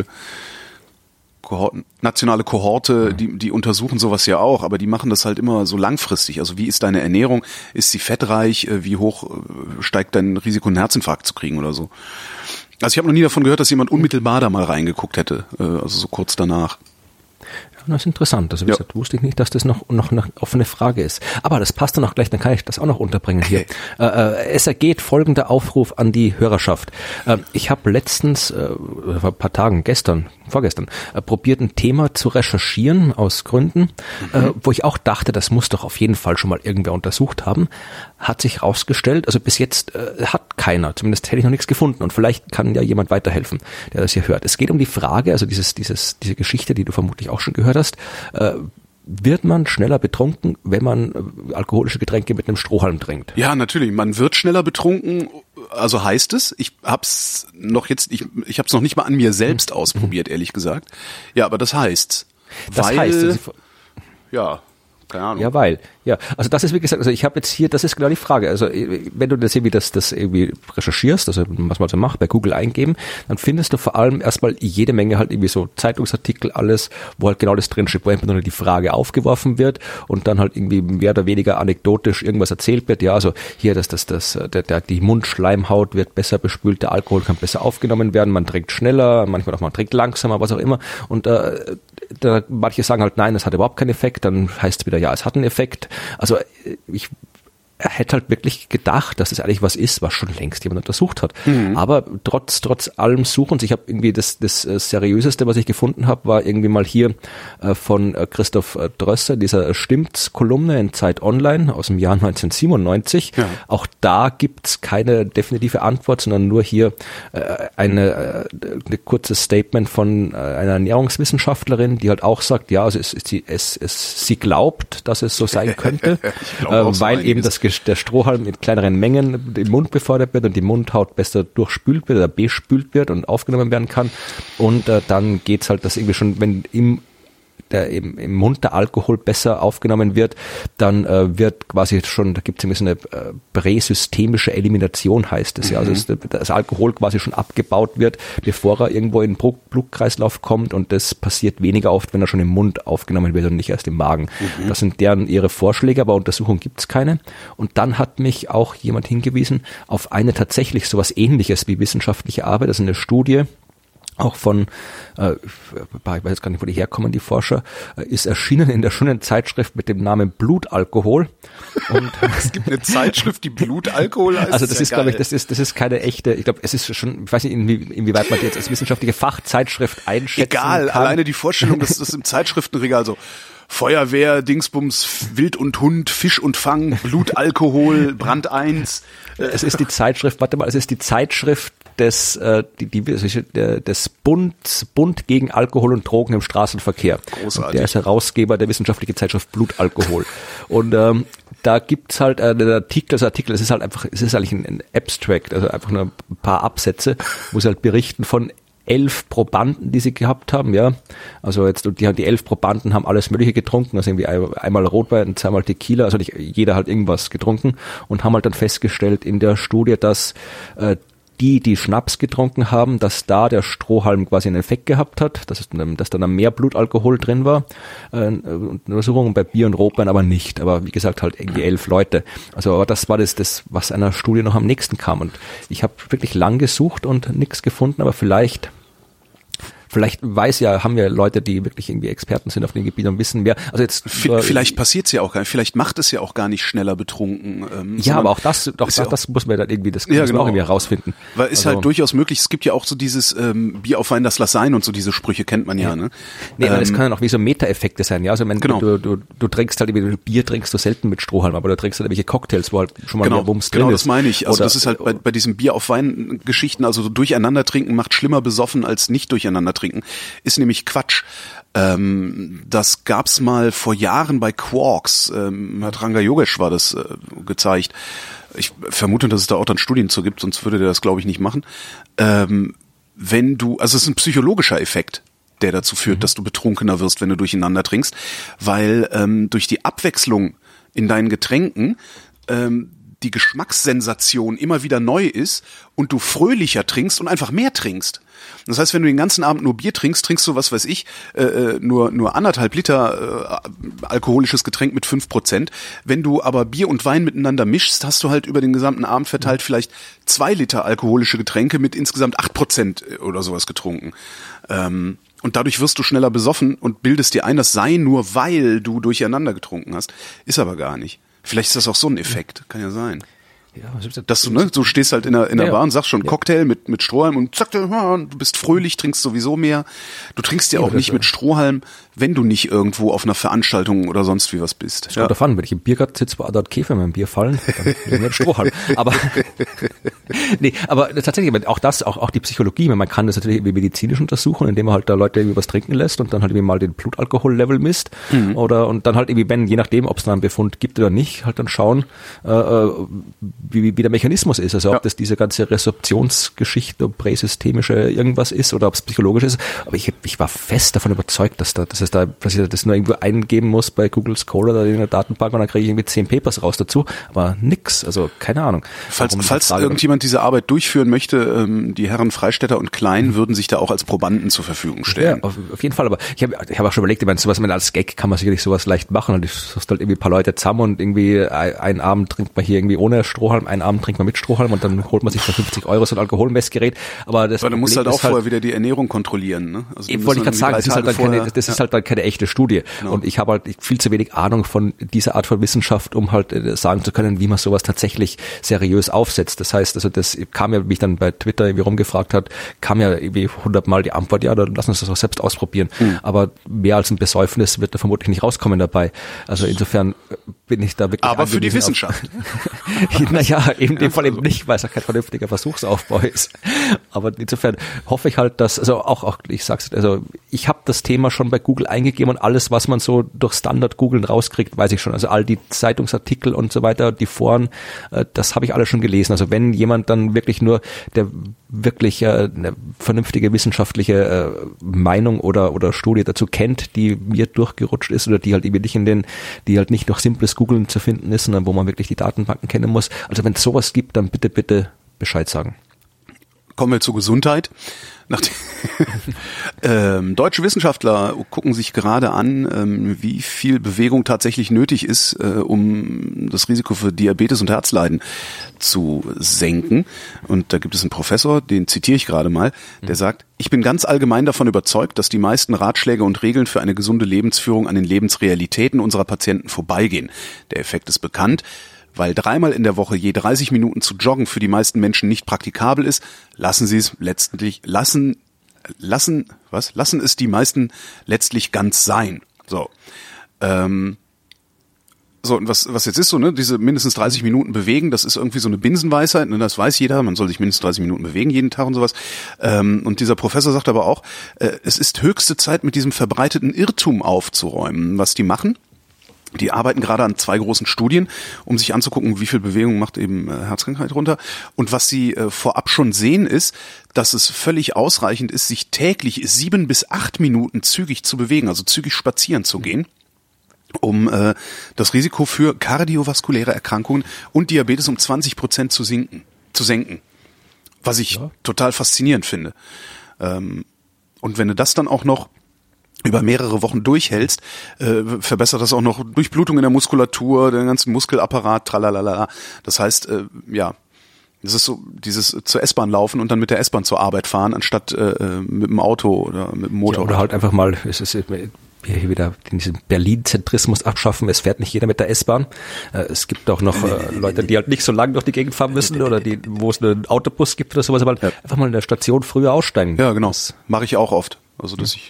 nationale Kohorte, die untersuchen sowas ja auch, aber die machen das halt immer so langfristig. Also wie ist deine Ernährung? Ist sie fettreich? Wie hoch steigt dein Risiko, einen Herzinfarkt zu kriegen oder so? Also ich habe noch nie davon gehört, dass jemand unmittelbar da mal reingeguckt hätte, also so kurz danach. Das ist interessant. Also wie gesagt, wusste ich nicht, dass das noch eine offene Frage ist. Aber das passt dann auch gleich, dann kann ich das auch noch unterbringen hier. Es ergeht folgender Aufruf an die Hörerschaft. Ich habe letztens, vor ein paar Tagen, vorgestern, probiert, ein Thema zu recherchieren aus Gründen, wo ich auch dachte, das muss doch auf jeden Fall schon mal irgendwer untersucht haben. Hat sich rausgestellt, also bis jetzt hat keiner, zumindest hätte ich noch nichts gefunden und vielleicht kann ja jemand weiterhelfen, der das hier hört. Es geht um die Frage, also diese Geschichte, die du vermutlich auch schon gehört hast, wird man schneller betrunken, wenn man alkoholische Getränke mit einem Strohhalm trinkt? Ja, natürlich. Man wird schneller betrunken. Also heißt es. Ich hab's noch nicht mal an mir selbst ausprobiert, ehrlich gesagt. Ja, aber das heißt's. Ja. Keine Ahnung. Ja, also das ist wie gesagt, also ich habe jetzt hier, das ist genau die Frage, also wenn du das irgendwie das irgendwie recherchierst, also was man so macht, bei Google eingeben, dann findest du vor allem erstmal jede Menge halt irgendwie so Zeitungsartikel, alles, wo halt genau das drinsteht, wo einfach nur die Frage aufgeworfen wird und dann halt irgendwie mehr oder weniger anekdotisch irgendwas erzählt wird, ja, also hier, die Mundschleimhaut wird besser bespült, der Alkohol kann besser aufgenommen werden, man trinkt schneller, manchmal auch man trinkt langsamer, was auch immer und manche sagen halt, nein, es hat überhaupt keinen Effekt, dann heißt es wieder, ja, es hat einen Effekt. Also ich hätte halt wirklich gedacht, dass das eigentlich was ist, was schon längst jemand untersucht hat. Aber trotz allem Suchens, ich habe irgendwie das Seriöseste, was ich gefunden habe, war irgendwie mal hier von Christoph Drösser, dieser Stimmt's-Kolumne in Zeit Online aus dem Jahr 1997. Ja. Auch da gibt's keine definitive Antwort, sondern nur hier eine kurzes Statement von einer Ernährungswissenschaftlerin, die halt auch sagt, ja, also sie glaubt, dass es so sein könnte, weil eben der Strohhalm in kleineren Mengen im Mund befördert wird und die Mundhaut besser durchspült wird oder bespült wird und aufgenommen werden kann. Und dann geht's halt, dass irgendwie schon, wenn im im Mund der Alkohol besser aufgenommen wird, dann wird quasi schon, da gibt es irgendwie so eine präsystemische Elimination, heißt es ja. Also das Alkohol quasi schon abgebaut wird, bevor er irgendwo in den Blutkreislauf kommt, und das passiert weniger oft, wenn er schon im Mund aufgenommen wird und nicht erst im Magen. Das sind ihre Vorschläge, aber Untersuchungen gibt es keine. Und dann hat mich auch jemand hingewiesen auf eine tatsächlich sowas Ähnliches wie wissenschaftliche Arbeit, das ist eine Studie, auch von, ich weiß jetzt gar nicht, wo die herkommen, die Forscher, ist erschienen in der schönen Zeitschrift mit dem Namen Blutalkohol. Und es gibt eine Zeitschrift, die Blutalkohol heißt. Also das ist, glaube ich, das ist keine echte, ich glaube, es ist schon, ich weiß nicht, inwieweit man die jetzt als wissenschaftliche Fachzeitschrift einschätzen kann. Alleine die Vorstellung, dass das im Zeitschriftenregal so Feuerwehr, Dingsbums, Wild und Hund, Fisch und Fang, Blutalkohol, Brand 1. Es ist die Zeitschrift, es ist die Zeitschrift des Bund gegen Alkohol und Drogen im Straßenverkehr. Großartig. Der ist Herausgeber der wissenschaftlichen Zeitschrift Blutalkohol. Und da gibt's halt einen Artikel, es ist halt einfach, es ist eigentlich ein Abstract, also einfach nur ein paar Absätze, wo sie halt berichten von 11 Probanden, die sie gehabt haben, ja. Also jetzt, die 11 Probanden haben alles Mögliche getrunken, also irgendwie einmal Rotwein, zweimal Tequila, also nicht jeder hat irgendwas getrunken, und haben halt dann festgestellt in der Studie, dass die Schnaps getrunken haben, dass da der Strohhalm quasi einen Effekt gehabt hat, dass dann mehr Blutalkohol drin war. Untersuchungen bei Bier und Rotwein aber nicht. Aber wie gesagt, halt irgendwie 11 Leute. Also das war das, was einer Studie noch am nächsten kam. Und ich habe wirklich lang gesucht und nichts gefunden, aber vielleicht haben wir Leute, die wirklich irgendwie Experten sind auf dem Gebiet und wissen mehr. Also jetzt vielleicht passiert's ja auch gar nicht, vielleicht macht es ja auch gar nicht schneller betrunken. Ja, aber auch das muss man dann irgendwie, das muss man auch irgendwie herausfinden. Weil ist halt durchaus möglich, es gibt ja auch so dieses Bier auf Wein, das lass sein und so diese Sprüche kennt man ja, ne? Nee, das können auch wie so Meta-Effekte sein, ja. Also du trinkst halt irgendwie, Bier trinkst du selten mit Strohhalm, aber du trinkst halt irgendwelche Cocktails, wo halt schon mal mehr Wumms drin ist. Genau, das meine ich. Also das ist halt bei diesen Bier auf Wein Geschichten, also so durcheinander trinken macht schlimmer besoffen als nicht durcheinander trinken. Ist nämlich Quatsch. Das gab's mal vor Jahren bei Quarks. Hat Ranga Yogesh war das gezeigt. Ich vermute, dass es da auch dann Studien zu gibt, sonst würde der das, glaube ich, nicht machen. Also es ist ein psychologischer Effekt, der dazu führt, dass du betrunkener wirst, wenn du durcheinander trinkst, weil durch die Abwechslung in deinen Getränken die Geschmackssensation immer wieder neu ist und du fröhlicher trinkst und einfach mehr trinkst. Das heißt, wenn du den ganzen Abend nur Bier trinkst, trinkst du, was weiß ich, nur 1,5 Liter alkoholisches Getränk mit 5%. Wenn du aber Bier und Wein miteinander mischst, hast du halt über den gesamten Abend verteilt vielleicht 2 Liter alkoholische Getränke mit insgesamt 8% oder sowas getrunken. Und dadurch wirst du schneller besoffen und bildest dir ein, das sei nur, weil du durcheinander getrunken hast. Ist aber gar nicht. Vielleicht ist das auch so ein Effekt. Kann ja sein. Ja, dass du, du stehst halt in der Bar und sagst schon Cocktail mit Strohhalm und zack, du bist fröhlich, trinkst sowieso mehr. Du trinkst ja auch nicht mit Strohhalm, wenn du nicht irgendwo auf einer Veranstaltung oder sonst wie was bist. Das kommt davon, wenn ich im Biergarten sitze, wo Adolf Käfer in meinem Bier fallen, dann nehme ich einen Strohhalm. Aber aber tatsächlich, auch die Psychologie, man kann das natürlich medizinisch untersuchen, indem man halt da Leute irgendwie was trinken lässt und dann halt irgendwie mal den Blutalkohollevel misst und dann halt irgendwie, je nachdem, ob es da einen Befund gibt oder nicht, halt dann schauen, wie der Mechanismus ist, also ob das diese ganze Resorptionsgeschichte, präsystemische irgendwas ist oder ob es psychologisch ist. Aber ich war fest davon überzeugt, dass ich das nur irgendwo eingeben muss bei Google Scholar oder in der Datenbank und dann kriege ich irgendwie 10 Papers raus dazu. Aber nix, also keine Ahnung. Falls irgendjemand diese Arbeit durchführen möchte, die Herren Freistetter und Klein würden sich da auch als Probanden zur Verfügung stellen. Ja, auf jeden Fall. Aber ich hab auch schon überlegt, sowas als Gag kann man sicherlich sowas leicht machen. Und ich hast halt irgendwie ein paar Leute zusammen und irgendwie einen Abend trinkt man hier irgendwie ohne Strohhalm, einen Abend trinkt man mit Strohhalm und dann holt man sich für 50 € so ein Alkoholmessgerät. Aber du musst halt auch vorher wieder die Ernährung kontrollieren, ne? Also wollte ich gerade sagen, das ist halt dann keine echte Studie. Genau. Und ich habe halt viel zu wenig Ahnung von dieser Art von Wissenschaft, um halt sagen zu können, wie man sowas tatsächlich seriös aufsetzt. Das heißt, also das kam ja, wie ich dann bei Twitter irgendwie rumgefragt hat, kam ja irgendwie 100-mal die Antwort, ja, dann lass uns das auch selbst ausprobieren. Aber mehr als ein Besäufnis wird da vermutlich nicht rauskommen dabei. Also insofern bin ich da wirklich. Aber für die Wissenschaft. Ja, eben in dem Fall eben nicht, weil es ja kein vernünftiger Versuchsaufbau ist. Aber insofern hoffe ich halt, dass, also auch ich sag's, also ich habe das Thema schon bei Google eingegeben und alles, was man so durch Standard-Googeln rauskriegt, weiß ich schon. Also all die Zeitungsartikel und so weiter, die Foren, das habe ich alles schon gelesen. Also wenn jemand dann wirklich nur, der wirklich eine vernünftige wissenschaftliche Meinung oder Studie dazu kennt, die mir durchgerutscht ist oder die halt eben nicht die halt nicht durch simples Googlen zu finden ist, sondern wo man wirklich die Datenbanken kennen muss. Also wenn es sowas gibt, dann bitte Bescheid sagen. Kommen wir zur Gesundheit. Deutsche Wissenschaftler gucken sich gerade an, wie viel Bewegung tatsächlich nötig ist, um das Risiko für Diabetes und Herzleiden zu senken. Und da gibt es einen Professor, den zitiere ich gerade mal, der sagt, ich bin ganz allgemein davon überzeugt, dass die meisten Ratschläge und Regeln für eine gesunde Lebensführung an den Lebensrealitäten unserer Patienten vorbeigehen. Der Effekt ist bekannt. Weil 3-mal in der Woche je 30 Minuten zu joggen für die meisten Menschen nicht praktikabel ist, lassen es die meisten letztlich ganz sein. So. Und was jetzt ist so, ne, diese mindestens 30 Minuten bewegen, das ist irgendwie so eine Binsenweisheit, ne, das weiß jeder, man soll sich mindestens 30 Minuten bewegen jeden Tag und sowas. Und dieser Professor sagt aber auch, es ist höchste Zeit, mit diesem verbreiteten Irrtum aufzuräumen. Was die machen? Die arbeiten gerade an 2 großen Studien, um sich anzugucken, wie viel Bewegung macht eben Herzkrankheit runter. Und was sie vorab schon sehen, ist, dass es völlig ausreichend ist, sich täglich 7 bis 8 Minuten zügig zu bewegen, also zügig spazieren zu gehen, um das Risiko für kardiovaskuläre Erkrankungen und Diabetes um 20% zu senken. Was ich total faszinierend finde. Und wenn du das dann auch noch über mehrere Wochen durchhältst, verbessert das auch noch Durchblutung in der Muskulatur, den ganzen Muskelapparat, tralalala. Das heißt, das ist so dieses zur S-Bahn laufen und dann mit der S-Bahn zur Arbeit fahren, anstatt mit dem Auto oder mit dem Motorrad. Ja, oder halt einfach mal, es ist hier wieder diesen Berlin-Zentrismus abschaffen, es fährt nicht jeder mit der S-Bahn. Es gibt auch noch Leute, die halt nicht so lange durch die Gegend fahren müssen oder wo es einen Autobus gibt oder sowas, aber einfach mal in der Station früher aussteigen. Ja, genau. Das mache ich auch oft. Also, dass ich,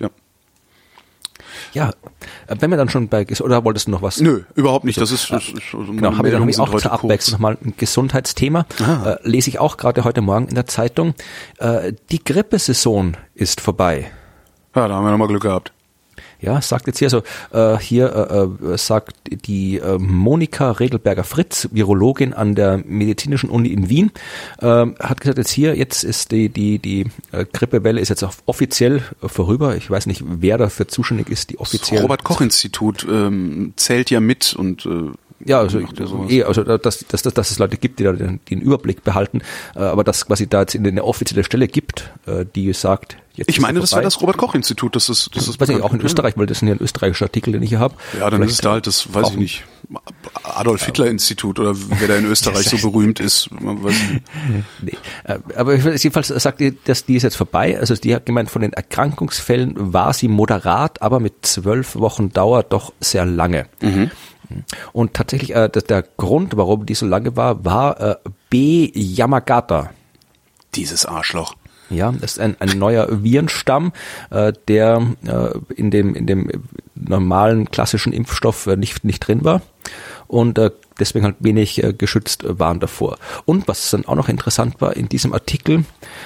Ja, wenn wir dann schon oder wolltest du noch was? Nö, überhaupt nicht. Das ist genau, habe ich dann auch zur Abwechslung nochmal ein Gesundheitsthema. Lese ich auch gerade heute Morgen in der Zeitung. Die Grippesaison ist vorbei. Ja, da haben wir nochmal Glück gehabt. Ja, sagt jetzt hier so, sagt die Monika Redelberger-Fritz, Virologin an der Medizinischen Uni in Wien, hat gesagt, jetzt ist die Grippewelle ist jetzt auch offiziell vorüber. Ich weiß nicht, wer dafür zuständig ist, die offiziell. Das Robert-Koch-Institut zählt ja mit und ja, dass es Leute gibt, die da den Überblick behalten, aber dass quasi da jetzt eine offizielle Stelle gibt, die sagt, jetzt ich meine, das wäre das Robert-Koch-Institut, das ist weiß ich auch in Österreich, weil das ist ja ein österreichischer Artikel, den ich hier habe. Ja, dann ist es da halt das, weiß ich nicht, Adolf-Hitler-Institut oder wer da in Österreich so berühmt ist. Weiß ich nicht. Nee. Aber jedenfalls sagt die, dass die ist jetzt vorbei. Also die hat gemeint, von den Erkrankungsfällen war sie moderat, aber mit 12 Wochen Dauer doch sehr lange. Mhm. Und tatsächlich, der Grund, warum die so lange war B. Yamagata. Dieses Arschloch. Ja, das ist ein neuer Virenstamm, der in dem normalen klassischen Impfstoff nicht drin war und deswegen halt wenig geschützt waren davor. Und was dann auch noch interessant war in diesem Artikel,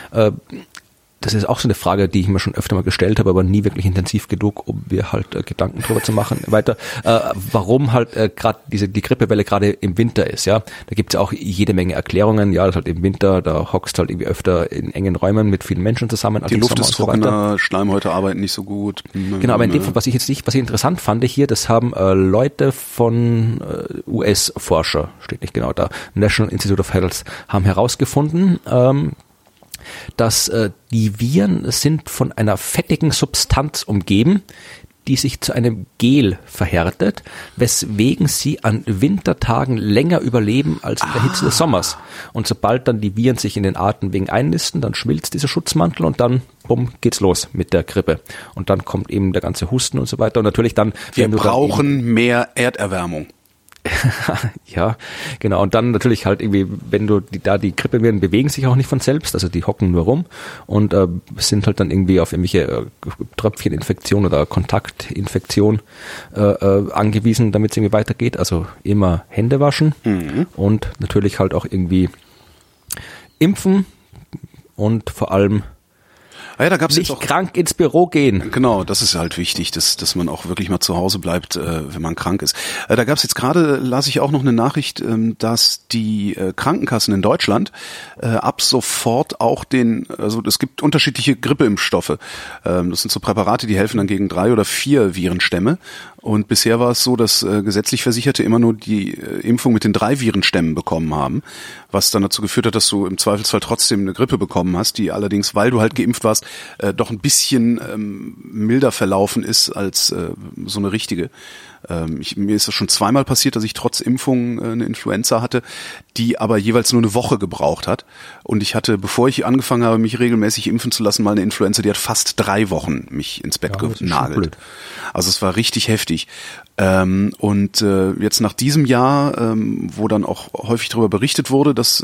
das ist auch so eine Frage, die ich mir schon öfter mal gestellt habe, aber nie wirklich intensiv genug, um mir halt Gedanken drüber zu machen. Weiter, warum halt gerade die Grippewelle gerade im Winter ist, ja. Da gibt's auch jede Menge Erklärungen, ja, das halt im Winter, da hockst halt irgendwie öfter in engen Räumen mit vielen Menschen zusammen. Die Luft ist trockener, Schleimhäute arbeiten nicht so gut. Genau, aber in dem Fall, was ich interessant fand hier, das haben Leute von US-Forscher, steht nicht genau da, National Institute of Health, haben herausgefunden, dass die Viren sind von einer fettigen Substanz umgeben, die sich zu einem Gel verhärtet, weswegen sie an Wintertagen länger überleben als in der Hitze des Sommers. Und sobald dann die Viren sich in den Atemwegen einnisten, dann schmilzt dieser Schutzmantel und dann, bumm, geht's los mit der Grippe. Und dann kommt eben der ganze Husten und so weiter. Und natürlich dann... Wir brauchen mehr Erderwärmung. Ja, genau. Und dann natürlich halt irgendwie, wenn du die Grippeviren bewegen sich auch nicht von selbst, also die hocken nur rum und sind halt dann irgendwie auf irgendwelche Tröpfcheninfektion oder Kontaktinfektion angewiesen, damit es irgendwie weitergeht. Also immer Hände waschen und natürlich halt auch irgendwie impfen und vor allem da gab's nicht jetzt auch krank ins Büro gehen. Genau, das ist halt wichtig, dass man auch wirklich mal zu Hause bleibt, wenn man krank ist. Da gab's jetzt gerade, las ich auch noch eine Nachricht, dass die Krankenkassen in Deutschland ab sofort auch also es gibt unterschiedliche Grippeimpfstoffe. Das sind so Präparate, die helfen dann gegen 3 oder 4 Virenstämme. Und bisher war es so, dass gesetzlich Versicherte immer nur die Impfung mit den 3 Virenstämmen bekommen haben, was dann dazu geführt hat, dass du im Zweifelsfall trotzdem eine Grippe bekommen hast, die allerdings, weil du halt geimpft warst, doch ein bisschen milder verlaufen ist als so eine richtige. Mir ist das schon zweimal passiert, dass ich trotz Impfung eine Influenza hatte, die aber jeweils nur eine Woche gebraucht hat. Und ich hatte, bevor ich angefangen habe, mich regelmäßig impfen zu lassen, mal eine Influenza, die hat fast 3 Wochen mich ins Bett genagelt. Also es war richtig heftig. Und jetzt nach diesem Jahr, wo dann auch häufig darüber berichtet wurde, dass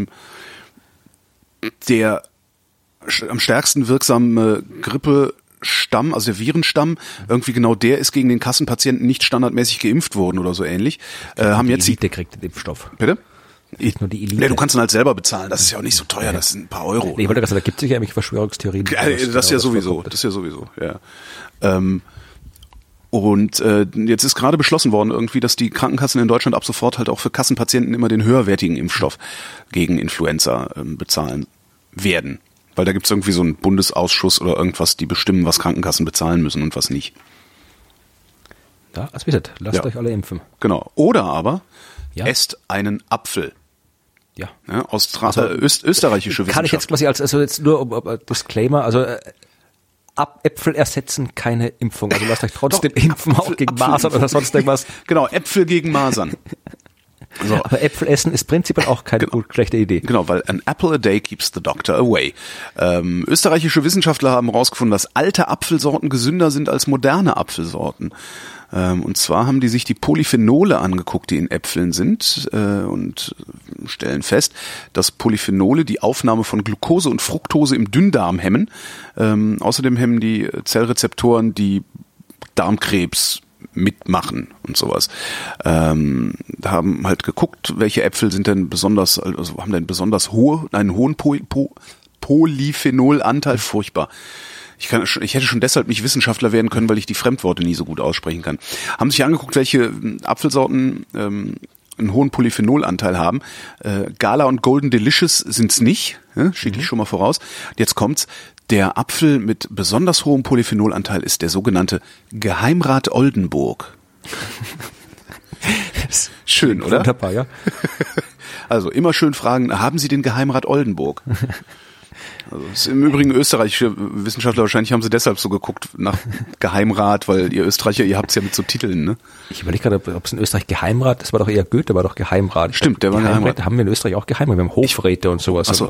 der am stärksten wirksame Grippestamm, also der Virenstamm, irgendwie genau der ist, gegen den Kassenpatienten nicht standardmäßig geimpft wurden oder so ähnlich. Haben jetzt die Elite kriegt den Impfstoff. Bitte? Nicht nur die Elite. Ja, du kannst ihn halt selber bezahlen, das ist ja auch nicht so teuer, das sind ein paar Euro. Nee, ich wollte gerade sagen, da gibt es sicher irgendwelche Verschwörungstheorien. Das ist ja sowieso, ja. Und jetzt ist gerade beschlossen worden irgendwie, dass die Krankenkassen in Deutschland ab sofort halt auch für Kassenpatienten immer den höherwertigen Impfstoff gegen Influenza bezahlen werden. Weil da gibt's irgendwie so einen Bundesausschuss oder irgendwas, die bestimmen, was Krankenkassen bezahlen müssen und was nicht. Ja, also wie gesagt, lasst euch alle impfen. Genau. Oder aber esst einen Apfel. Ja. Österreichische Wissenschaft. Kann ich jetzt quasi also jetzt nur Disclaimer, also Äpfel ersetzen keine Impfung. Also lasst euch trotzdem impfen, auch gegen Masern oder sonst irgendwas. Genau, Äpfel gegen Masern. So. Aber Äpfel essen ist prinzipiell auch keine schlechte Idee. Genau, weil an apple a day keeps the doctor away. Österreichische Wissenschaftler haben herausgefunden, dass alte Apfelsorten gesünder sind als moderne Apfelsorten. Und zwar haben die sich die Polyphenole angeguckt, die in Äpfeln sind, und stellen fest, dass Polyphenole die Aufnahme von Glucose und Fructose im Dünndarm hemmen. Außerdem hemmen die Zellrezeptoren die Darmkrebs mitmachen und sowas. Haben halt geguckt, welche Äpfel sind denn besonders, also haben denn besonders einen hohen Polyphenolanteil, furchtbar. Ich hätte schon deshalb nicht Wissenschaftler werden können, weil ich die Fremdworte nie so gut aussprechen kann. Haben sich angeguckt, welche Apfelsorten einen hohen Polyphenolanteil haben. Gala und Golden Delicious sind's nicht, schicke ich schon mal voraus. Jetzt kommt's. Der Apfel mit besonders hohem Polyphenolanteil ist der sogenannte Geheimrat Oldenburg. Schön, oder? Wunderbar, ja. Also immer schön fragen, haben Sie den Geheimrat Oldenburg? Also das ist im Übrigen österreichische Wissenschaftler, wahrscheinlich haben sie deshalb so geguckt nach Geheimrat, weil ihr Österreicher, ihr habt's ja mit so Titeln, ne? Ich überlege gerade, ob es in Österreich Geheimrat, das war doch eher Goethe, war doch Geheimrat. Stimmt, der war Geheimrat. Haben wir in Österreich auch Geheimrat, wir haben Hofräte und sowas. Ach so.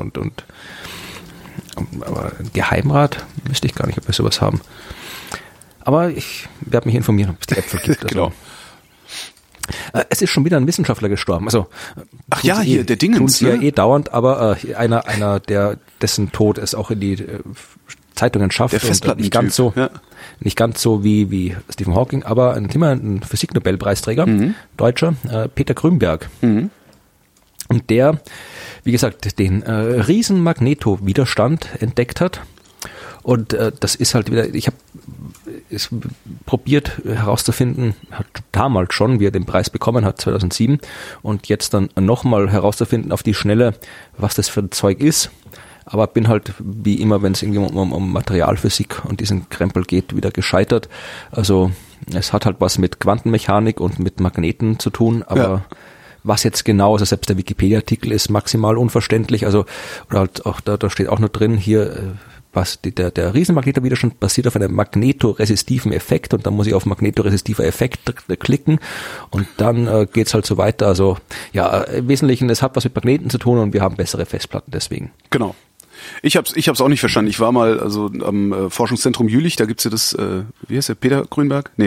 Aber Geheimrat wüsste ich gar nicht, ob wir sowas haben. Aber ich werde mich informieren, ob es die Äpfel gibt. Also. Genau. Es ist schon wieder ein Wissenschaftler gestorben. Also ach ja, hier der Dingens, tun sie ja dauernd, aber einer, dessen Tod es auch in die Zeitungen schafft. Der und nicht ganz so, nicht ganz so wie Stephen Hawking, aber ein Physiknobelpreisträger, Deutscher, Peter Grünberg. Mhm. Und der, wie gesagt, den riesen Magnetowiderstand entdeckt hat. Und das ist halt wieder, ich habe es probiert herauszufinden, hat damals schon, wie er den Preis bekommen hat, 2007, und jetzt dann nochmal herauszufinden auf die Schnelle, was das für ein Zeug ist. Aber bin halt, wie immer, wenn es irgendwie um Materialphysik und diesen Krempel geht, wieder gescheitert. Also es hat halt was mit Quantenmechanik und mit Magneten zu tun, aber was jetzt genau, also selbst der Wikipedia-Artikel ist maximal unverständlich, also oder halt auch da steht auch nur drin hier, was der Riesenmagnetowiderstand basiert auf einem magnetoresistiven Effekt, und dann muss ich auf magnetoresistiver Effekt klicken und dann geht's halt so weiter. Also ja, im Wesentlichen, es hat was mit Magneten zu tun und wir haben bessere Festplatten deswegen. Genau. Ich hab's auch nicht verstanden. Ich war mal am Forschungszentrum Jülich, da gibt's ja das, wie heißt der, Peter Grünberg? Nee.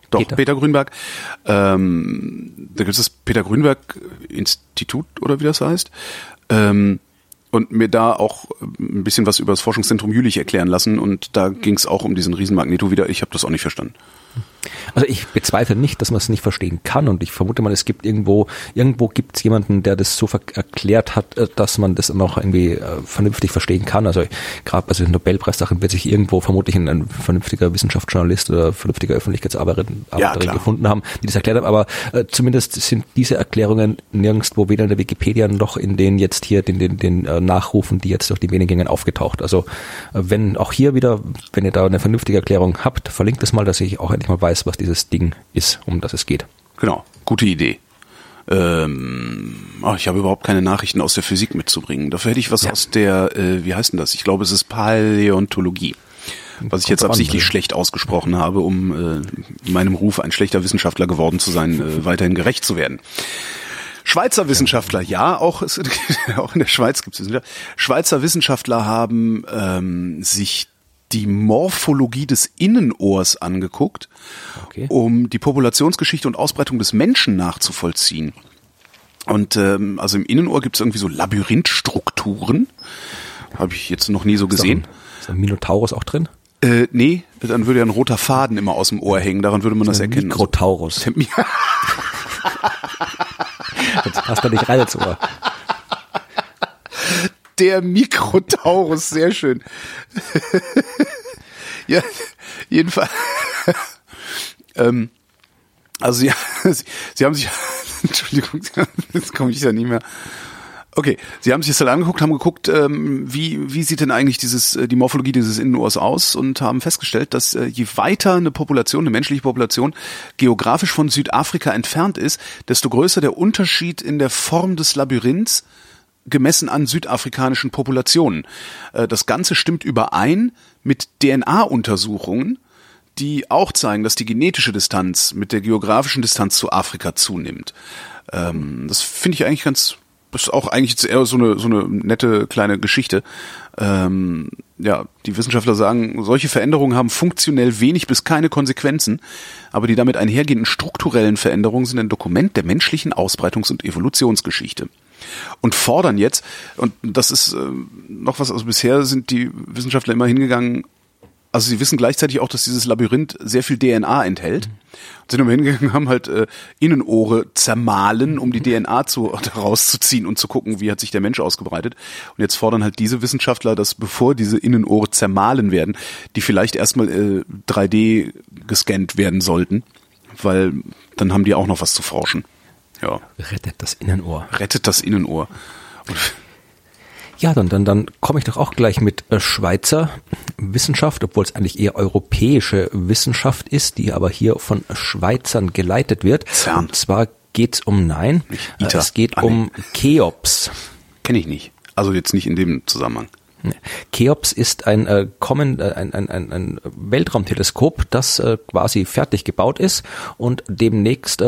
Doch, Peter Grünberg. Da gibt es das Peter Grünberg Institut, oder wie das heißt. Und mir da auch ein bisschen was über das Forschungszentrum Jülich erklären lassen. Und da ging es auch um diesen Riesenmagneto wieder. Ich habe das auch nicht verstanden. Also ich bezweifle nicht, dass man es nicht verstehen kann, und ich vermute mal, es gibt irgendwo gibt es jemanden, der das so erklärt hat, dass man das noch irgendwie vernünftig verstehen kann. Also gerade bei den Nobelpreissachen wird sich irgendwo vermutlich ein vernünftiger Wissenschaftsjournalist oder vernünftiger Öffentlichkeitsarbeiterin gefunden haben, die das erklärt haben, aber zumindest sind diese Erklärungen nirgendwo, weder in der Wikipedia noch in den jetzt hier den Nachrufen, die jetzt durch die Medien aufgetaucht. Also wenn auch hier wieder, wenn ihr da eine vernünftige Erklärung habt, verlinkt es mal, dass ich auch endlich mal weiß, was dieses Ding ist, um das es geht. Genau, gute Idee. Ich habe überhaupt keine Nachrichten aus der Physik mitzubringen. Dafür hätte ich was aus der, wie heißt denn das? Ich glaube, es ist Paläontologie. Was ich jetzt absichtlich schlecht ausgesprochen habe, um meinem Ruf, ein schlechter Wissenschaftler geworden zu sein, weiterhin gerecht zu werden. Schweizer Wissenschaftler, auch in der Schweiz gibt es Wissenschaftler. Schweizer Wissenschaftler haben sich die Morphologie des Innenohrs angeguckt, um die Populationsgeschichte und Ausbreitung des Menschen nachzuvollziehen. Und also im Innenohr gibt es irgendwie so Labyrinthstrukturen. Habe ich jetzt noch nie so gesehen. Ist ein Minotaurus auch drin? Nee, dann würde ja ein roter Faden immer aus dem Ohr hängen. Daran würde man das erkennen. Mikrotaurus. Jetzt passt er nicht rein ins Ohr. Der Mikrotaurus, sehr schön. Ja, jedenfalls. Also sie haben sich, Entschuldigung, jetzt komme ich ja nicht mehr. Okay, sie haben sich das halt angeguckt, haben geguckt, wie sieht denn eigentlich die Morphologie dieses Innenohrs aus, und haben festgestellt, dass je weiter eine menschliche Population geografisch von Südafrika entfernt ist, desto größer der Unterschied in der Form des Labyrinths gemessen an südafrikanischen Populationen. Das Ganze stimmt überein mit DNA-Untersuchungen, die auch zeigen, dass die genetische Distanz mit der geografischen Distanz zu Afrika zunimmt. Das finde ich eigentlich das ist auch eigentlich jetzt eher so eine nette kleine Geschichte. Die Wissenschaftler sagen, solche Veränderungen haben funktionell wenig bis keine Konsequenzen, aber die damit einhergehenden strukturellen Veränderungen sind ein Dokument der menschlichen Ausbreitungs- und Evolutionsgeschichte. Und fordern jetzt, und das ist noch was, also bisher sind die Wissenschaftler immer hingegangen, also sie wissen gleichzeitig auch, dass dieses Labyrinth sehr viel DNA enthält. Und sind immer hingegangen, haben halt Innenohre zermahlen, um die DNA rauszuziehen und zu gucken, wie hat sich der Mensch ausgebreitet. Und jetzt fordern halt diese Wissenschaftler, dass bevor diese Innenohre zermahlen werden, die vielleicht erstmal 3D gescannt werden sollten, weil dann haben die auch noch was zu forschen. Ja. Rettet das Innenohr. Ja, dann komme ich doch auch gleich mit Schweizer Wissenschaft, obwohl es eigentlich eher europäische Wissenschaft ist, die aber hier von Schweizern geleitet wird. CERN. Und zwar geht's es geht um Cheops. Kenne ich nicht. Also jetzt nicht in dem Zusammenhang. Cheops ist ein Weltraumteleskop, das quasi fertig gebaut ist und demnächst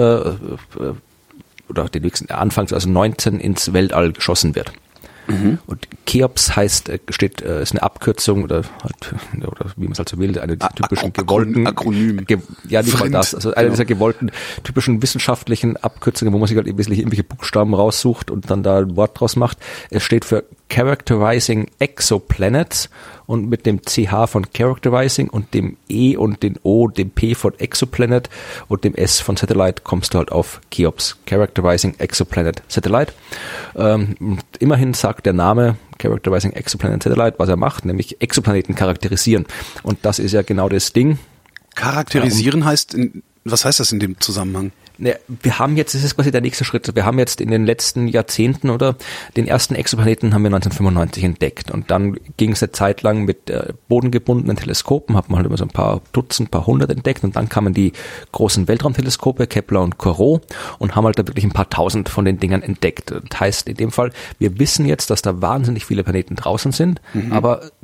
anfangs 19 ins Weltall geschossen wird. Mhm. Und Cheops ist eine Abkürzung oder wie man es halt so will, eine typischen gewollten Akronym. Eine dieser gewollten typischen wissenschaftlichen Abkürzungen, wo man sich halt irgendwelche Buchstaben raussucht und dann da ein Wort draus macht. Es steht für Characterizing Exoplanets, und mit dem CH von Characterizing und dem E und den O, dem P von Exoplanet und dem S von Satellite kommst du halt auf Cheops, Characterizing Exoplanet Satellite. Immerhin sagt der Name Characterizing Exoplanet Satellite, was er macht, nämlich Exoplaneten charakterisieren. Und das ist ja genau das Ding. Charakterisieren heißt, was heißt das in dem Zusammenhang? Das ist quasi der nächste Schritt. Wir haben jetzt in den letzten Jahrzehnten den ersten Exoplaneten haben wir 1995 entdeckt. Und dann ging es eine Zeit lang mit bodengebundenen Teleskopen, hat man halt immer so ein paar Dutzend, paar hundert entdeckt. Und dann kamen die großen Weltraumteleskope, Kepler und Corot, und haben halt da wirklich ein paar tausend von den Dingern entdeckt. Das heißt in dem Fall, wir wissen jetzt, dass da wahnsinnig viele Planeten draußen sind, aber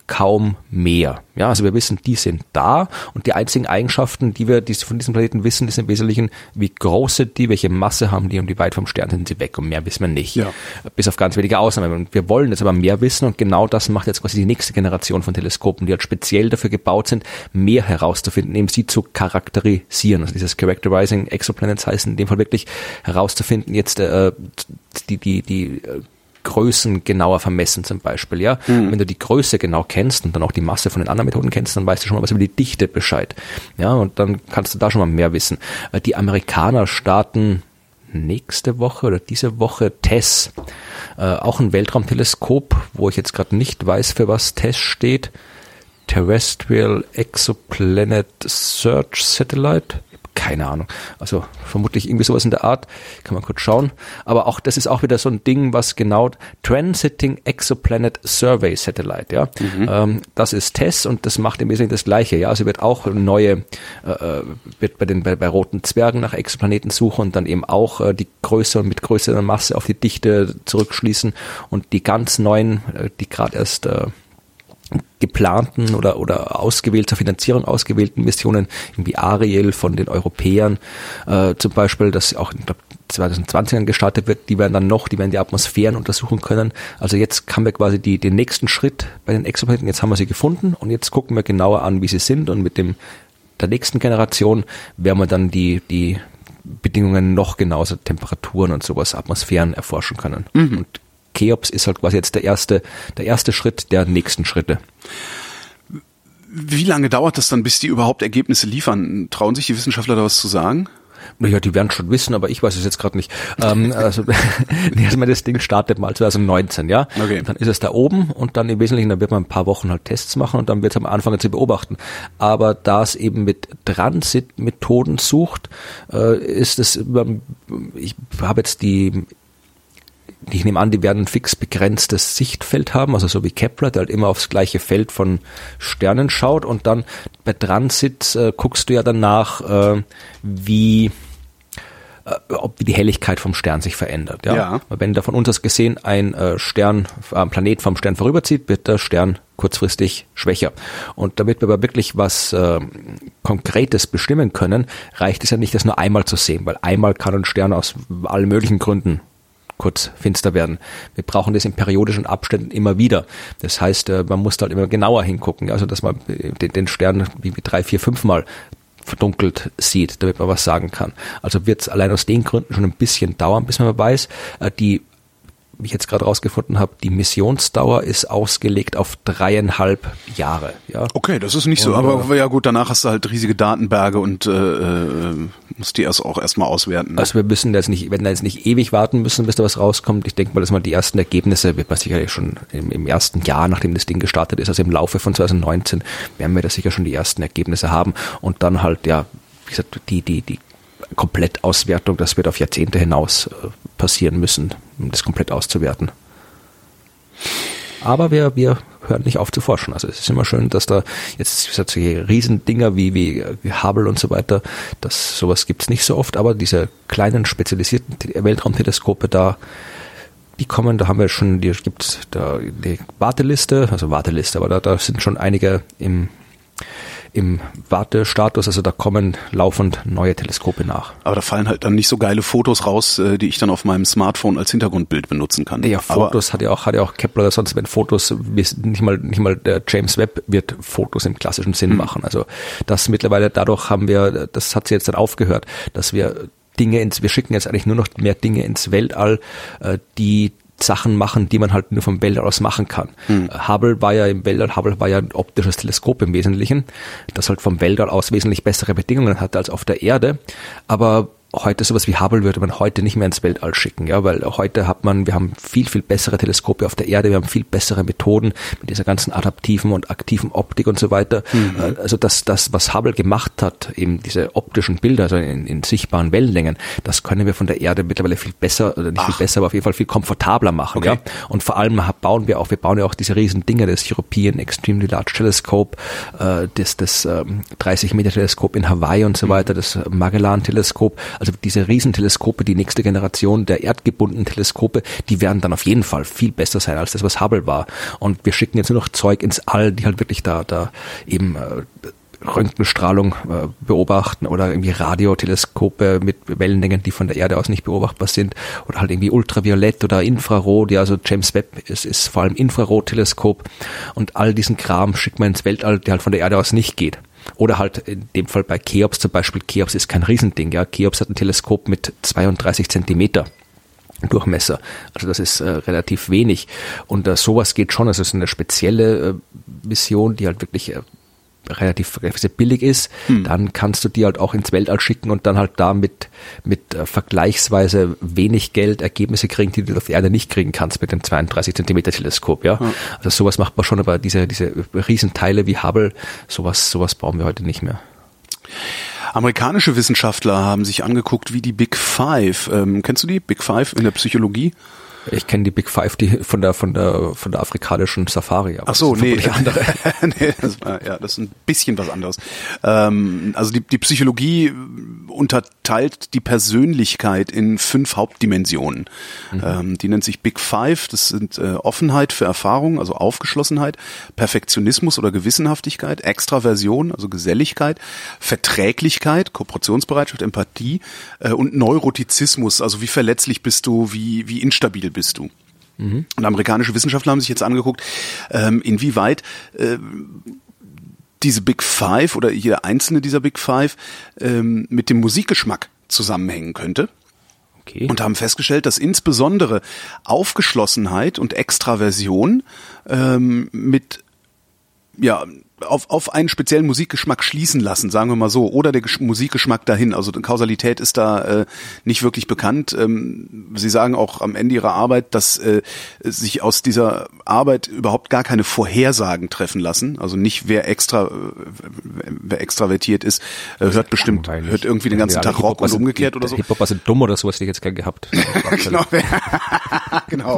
kaum mehr. Ja, also wir wissen, die sind da und die einzigen Eigenschaften, die wir von diesem Planeten wissen, ist im Wesentlichen, wie groß sind die, welche Masse haben die und wie weit vom Stern sind sie weg und mehr wissen wir nicht. Ja. Bis auf ganz wenige Ausnahmen. Und wir wollen jetzt aber mehr wissen und genau das macht jetzt quasi die nächste Generation von Teleskopen, die halt speziell dafür gebaut sind, mehr herauszufinden, eben sie zu charakterisieren. Also dieses Characterizing Exoplanets heißt in dem Fall wirklich herauszufinden, jetzt die Größen genauer vermessen zum Beispiel, ja. Wenn du die Größe genau kennst und dann auch die Masse von den anderen Methoden kennst, dann weißt du schon mal was über die Dichte Bescheid. Ja, und dann kannst du da schon mal mehr wissen. Die Amerikaner starten nächste Woche oder diese Woche TESS, auch ein Weltraumteleskop, wo ich jetzt gerade nicht weiß, für was TESS steht. Terrestrial Exoplanet Search Satellite. Keine Ahnung. Also vermutlich irgendwie sowas in der Art. Kann man kurz schauen. Aber auch das ist auch wieder so ein Ding, was genau Transiting Exoplanet Survey Satellite, ja. Das ist TESS und das macht im Wesentlichen das Gleiche, ja. Also wird auch wird bei roten Zwergen nach Exoplaneten suchen und dann eben auch die Größe und mit größerer Masse auf die Dichte zurückschließen und die ganz neuen, die gerade erst geplanten oder zur Finanzierung ausgewählten Missionen, wie Ariel von den Europäern zum Beispiel, das auch in 2020 gestartet wird, die werden die Atmosphären untersuchen können. Also jetzt haben wir quasi den nächsten Schritt bei den Exoplaneten, jetzt haben wir sie gefunden und jetzt gucken wir genauer an, wie sie sind und mit der nächsten Generation werden wir dann die Bedingungen noch genauer, also Temperaturen und sowas, Atmosphären erforschen können. Und Cheops ist halt quasi jetzt der erste Schritt der nächsten Schritte. Wie lange dauert das dann, bis die überhaupt Ergebnisse liefern? Trauen sich die Wissenschaftler da was zu sagen? Naja, die werden schon wissen, aber ich weiß es jetzt gerade nicht. Also das Ding startet mal 2019, ja. Okay. Dann ist es da oben und dann im Wesentlichen, dann wird man ein paar Wochen halt Tests machen und dann wird es am Anfang zu beobachten. Aber da es eben mit Transit-Methoden sucht, ist es, ich habe jetzt ich nehme an, die werden ein fix begrenztes Sichtfeld haben, also so wie Kepler, der halt immer aufs gleiche Feld von Sternen schaut und dann bei Transit guckst du ja danach, wie die Helligkeit vom Stern sich verändert. Ja? Wenn da von uns aus gesehen ein Planet vom Stern vorüberzieht, wird der Stern kurzfristig schwächer. Und damit wir aber wirklich was Konkretes bestimmen können, reicht es ja nicht, das nur einmal zu sehen, weil einmal kann ein Stern aus allen möglichen Gründen kurz finster werden. Wir brauchen das in periodischen Abständen immer wieder. Das heißt, man muss da halt immer genauer hingucken, also dass man den Stern wie 3, 4, 5 Mal verdunkelt sieht, damit man was sagen kann. Also wird es allein aus den Gründen schon ein bisschen dauern, bis man weiß, wie ich jetzt gerade rausgefunden habe, die Missionsdauer ist ausgelegt auf 3,5 Jahre. Ja. Okay, das ist nicht so, aber ja gut, danach hast du halt riesige Datenberge und musst die erstmal auswerten. Ne? Also wir werden da jetzt nicht ewig warten müssen, bis da was rauskommt. Ich denke mal, dass mal die ersten Ergebnisse wird man sicherlich schon im ersten Jahr, nachdem das Ding gestartet ist, also im Laufe von 2019, werden wir da sicher schon die ersten Ergebnisse haben und dann halt, ja, wie gesagt, die Komplettauswertung, das wird auf Jahrzehnte hinaus passieren müssen, um das komplett auszuwerten. Aber wir hören nicht auf zu forschen. Also es ist immer schön, dass da jetzt solche Riesendinger wie Hubble und so weiter, sowas gibt's nicht so oft, aber diese kleinen spezialisierten Weltraumteleskope die kommen, da haben wir schon, gibt's da die Warteliste, aber da sind schon einige im Wartestatus, also da kommen laufend neue Teleskope nach. Aber da fallen halt dann nicht so geile Fotos raus, die ich dann auf meinem Smartphone als Hintergrundbild benutzen kann. Ja, Fotos hat ja auch Kepler oder sonst, wenn Fotos, nicht mal der James Webb wird Fotos im klassischen Sinn machen. Also das mittlerweile, dadurch das hat jetzt dann aufgehört, dass wir schicken jetzt eigentlich nur noch mehr Dinge ins Weltall, die Sachen machen, die man halt nur vom Weltall aus machen kann. Hubble war ja ein optisches Teleskop im Wesentlichen, das halt vom Weltall aus wesentlich bessere Bedingungen hatte als auf der Erde, aber heute sowas wie Hubble würde man heute nicht mehr ins Weltall schicken, ja, weil heute wir haben viel, viel bessere Teleskope auf der Erde, wir haben viel bessere Methoden mit dieser ganzen adaptiven und aktiven Optik und so weiter. Also das, was Hubble gemacht hat, eben diese optischen Bilder, also in sichtbaren Wellenlängen, das können wir von der Erde mittlerweile viel besser, oder nicht viel besser, aber auf jeden Fall viel komfortabler machen, okay. Ja. Und vor allem bauen wir ja auch diese riesen Dinger, das European Extremely Large Telescope, das 30 Meter Teleskop in Hawaii und so weiter, das Magellan Teleskop. Also diese Riesenteleskope, die nächste Generation der erdgebundenen Teleskope, die werden dann auf jeden Fall viel besser sein als das, was Hubble war. Und wir schicken jetzt nur noch Zeug ins All, die halt wirklich da eben Röntgenstrahlung beobachten oder irgendwie Radioteleskope mit Wellenlängen, die von der Erde aus nicht beobachtbar sind, oder halt irgendwie Ultraviolett oder Infrarot. Ja, also James Webb ist vor allem Infrarotteleskop, und all diesen Kram schickt man ins Weltall, der halt von der Erde aus nicht geht. Oder halt in dem Fall bei Cheops zum Beispiel. Cheops ist kein Riesending. Ja, Cheops hat ein Teleskop mit 32 Zentimeter Durchmesser. Also das ist relativ wenig. Und sowas geht schon. Also es ist eine spezielle Mission, die halt wirklich relativ billig ist. Dann kannst du die halt auch ins Weltall schicken und dann halt da mit vergleichsweise wenig Geld Ergebnisse kriegen, die du auf der Erde nicht kriegen kannst mit dem 32 Zentimeter Teleskop. Ja, also sowas macht man schon, aber diese Riesenteile wie Hubble, sowas brauchen wir heute nicht mehr. Amerikanische Wissenschaftler haben sich angeguckt, wie die Big Five, kennst du die Big Five in der Psychologie? Ich kenne die Big Five, die von der afrikanischen Safari. Aber ach so, nee. Andere. Nee, das ist ein bisschen was anderes. Also die Psychologie unterteilt die Persönlichkeit in 5 Hauptdimensionen. Die nennt sich Big Five. Das sind Offenheit für Erfahrung, also Aufgeschlossenheit, Perfektionismus oder Gewissenhaftigkeit, Extraversion, also Geselligkeit, Verträglichkeit, Kooperationsbereitschaft, Empathie und Neurotizismus, also wie verletzlich bist du, wie instabil bist du. Und amerikanische Wissenschaftler haben sich jetzt angeguckt, inwieweit diese Big Five oder jeder einzelne dieser Big Five mit dem Musikgeschmack zusammenhängen könnte. Okay. Und haben festgestellt, dass insbesondere Aufgeschlossenheit und Extraversion auf einen speziellen Musikgeschmack schließen lassen, sagen wir mal so, oder der Musikgeschmack dahin. Also die Kausalität ist da nicht wirklich bekannt. Sie sagen auch am Ende ihrer Arbeit, dass sich aus dieser Arbeit überhaupt gar keine Vorhersagen treffen lassen. Also nicht wer extravertiert ist, hört irgendwie den ganzen Tag Rock und umgekehrt oder so. Hip-Hop sind dumm oder so, hätte ich jetzt gern gehabt. Genau.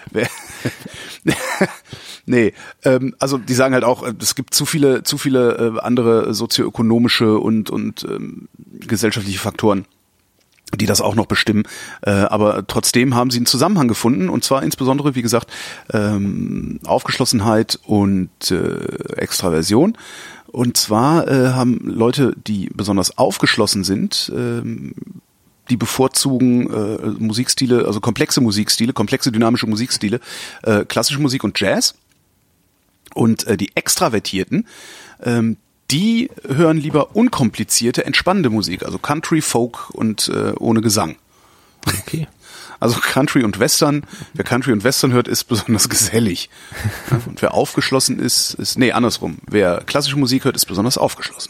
Nee, also die sagen halt auch, es gibt zu viele andere sozioökonomische und gesellschaftliche Faktoren, die das auch noch bestimmen. Aber trotzdem haben sie einen Zusammenhang gefunden, und zwar insbesondere, wie gesagt, Aufgeschlossenheit und Extraversion. Und zwar haben Leute, die besonders aufgeschlossen sind, die bevorzugen Musikstile, also komplexe dynamische Musikstile, klassische Musik und Jazz. Und die Extravertierten, die hören lieber unkomplizierte, entspannende Musik, also Country, Folk und ohne Gesang. Okay. Also Country und Western, wer Country und Western hört, ist besonders gesellig. Und wer aufgeschlossen andersrum. Wer klassische Musik hört, ist besonders aufgeschlossen.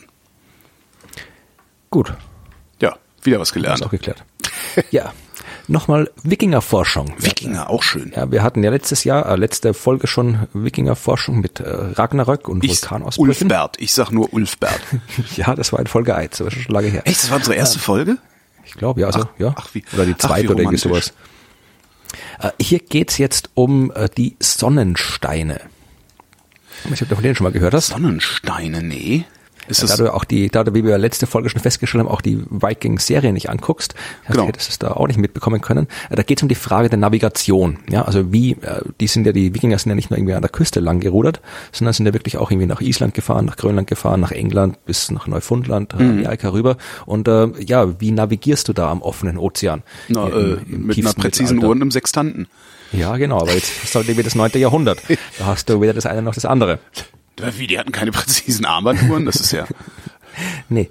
Gut. Ja, wieder was gelernt. Ist auch geklärt. Ja. Nochmal Wikingerforschung. Wikinger, auch schön. Ja, wir hatten ja letzte Folge schon Wikingerforschung mit Ragnarök und Vulkanausbrüchen. Ich sag nur Ulfbert. Ja, das war in Folge 1, das war schon lange her. Echt, das war unsere erste Folge? Ich glaube, ja. Oder die zweite wie oder irgendwie sowas. Hier geht's jetzt um die Sonnensteine. Ich weiß nicht, ob du von denen schon mal gehört hast. Sonnensteine, nee. Da du, wie wir letzte Folge schon festgestellt haben, auch die Viking-Serie nicht anguckst, genau. Hättest du es da auch nicht mitbekommen können. Da geht es um die Frage der Navigation. Ja, also die Wikinger sind ja nicht nur irgendwie an der Küste lang gerudert, sondern sind ja wirklich auch irgendwie nach Island gefahren, nach Grönland gefahren, nach England bis nach Neufundland, Amerika rüber. Und wie navigierst du da am offenen Ozean? Mit einer präzisen Uhr und einem Sextanten. Ja, genau, aber jetzt ist halt irgendwie das 9. Jahrhundert. Da hast du weder das eine noch das andere. Wie, die hatten keine präzisen Armbanduhren? Das ist ja... Nee,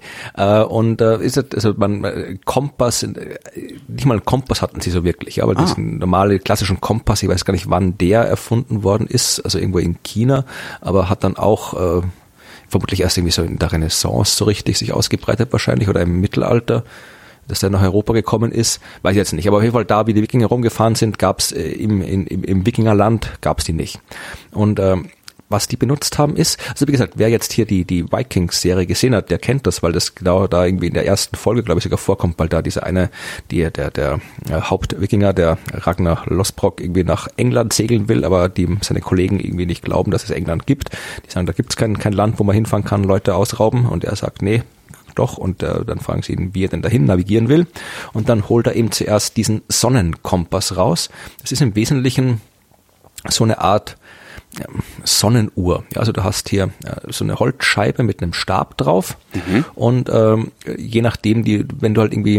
Kompass, nicht mal einen Kompass hatten sie so wirklich, aber diesen normale klassischen Kompass, ich weiß gar nicht, wann der erfunden worden ist, also irgendwo in China, aber hat dann auch vermutlich erst irgendwie so in der Renaissance so richtig sich ausgebreitet wahrscheinlich oder im Mittelalter, dass der nach Europa gekommen ist, weiß ich jetzt nicht, aber auf jeden Fall da, wie die Wikinger rumgefahren sind, gab's im Wikingerland gab's die nicht. Und was die benutzt haben ist, also wie gesagt, wer jetzt hier die Vikings-Serie gesehen hat, der kennt das, weil das genau da irgendwie in der ersten Folge, glaube ich, sogar vorkommt, weil da der Hauptwikinger, der Ragnar Lothbrok, irgendwie nach England segeln will, aber seine Kollegen irgendwie nicht glauben, dass es England gibt. Die sagen, da gibt's kein Land, wo man hinfahren kann, Leute ausrauben, und er sagt, nee, doch. Und dann fragen sie ihn, wie er denn dahin navigieren will. Und dann holt er eben zuerst diesen Sonnenkompass raus. Das ist im Wesentlichen so eine Art Sonnenuhr. Ja, also du hast hier so eine Holzscheibe mit einem Stab drauf und je nachdem, wenn du halt irgendwie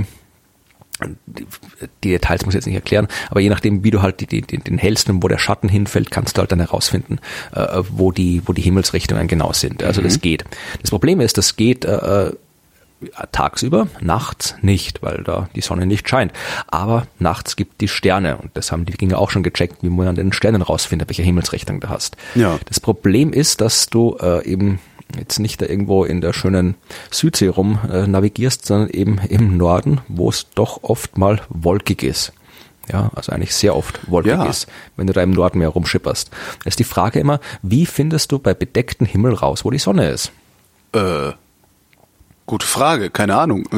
die Details muss ich jetzt nicht erklären, aber je nachdem, wie du halt den hältst und wo der Schatten hinfällt, kannst du halt dann herausfinden, wo die Himmelsrichtungen genau sind. Also das geht. Das Problem ist, das geht tagsüber, nachts nicht, weil da die Sonne nicht scheint. Aber nachts gibt die Sterne und das haben die Wikinger auch schon gecheckt, wie man an den Sternen rausfindet, welche Himmelsrichtung du hast. Ja. Das Problem ist, dass du eben jetzt nicht da irgendwo in der schönen Südsee rum navigierst, sondern eben im Norden, wo es doch oft mal wolkig ist. Ja, also eigentlich sehr oft wolkig ist, wenn du da im Norden mehr rumschipperst. Da ist die Frage immer, wie findest du bei bedecktem Himmel raus, wo die Sonne ist? Gute Frage, keine Ahnung.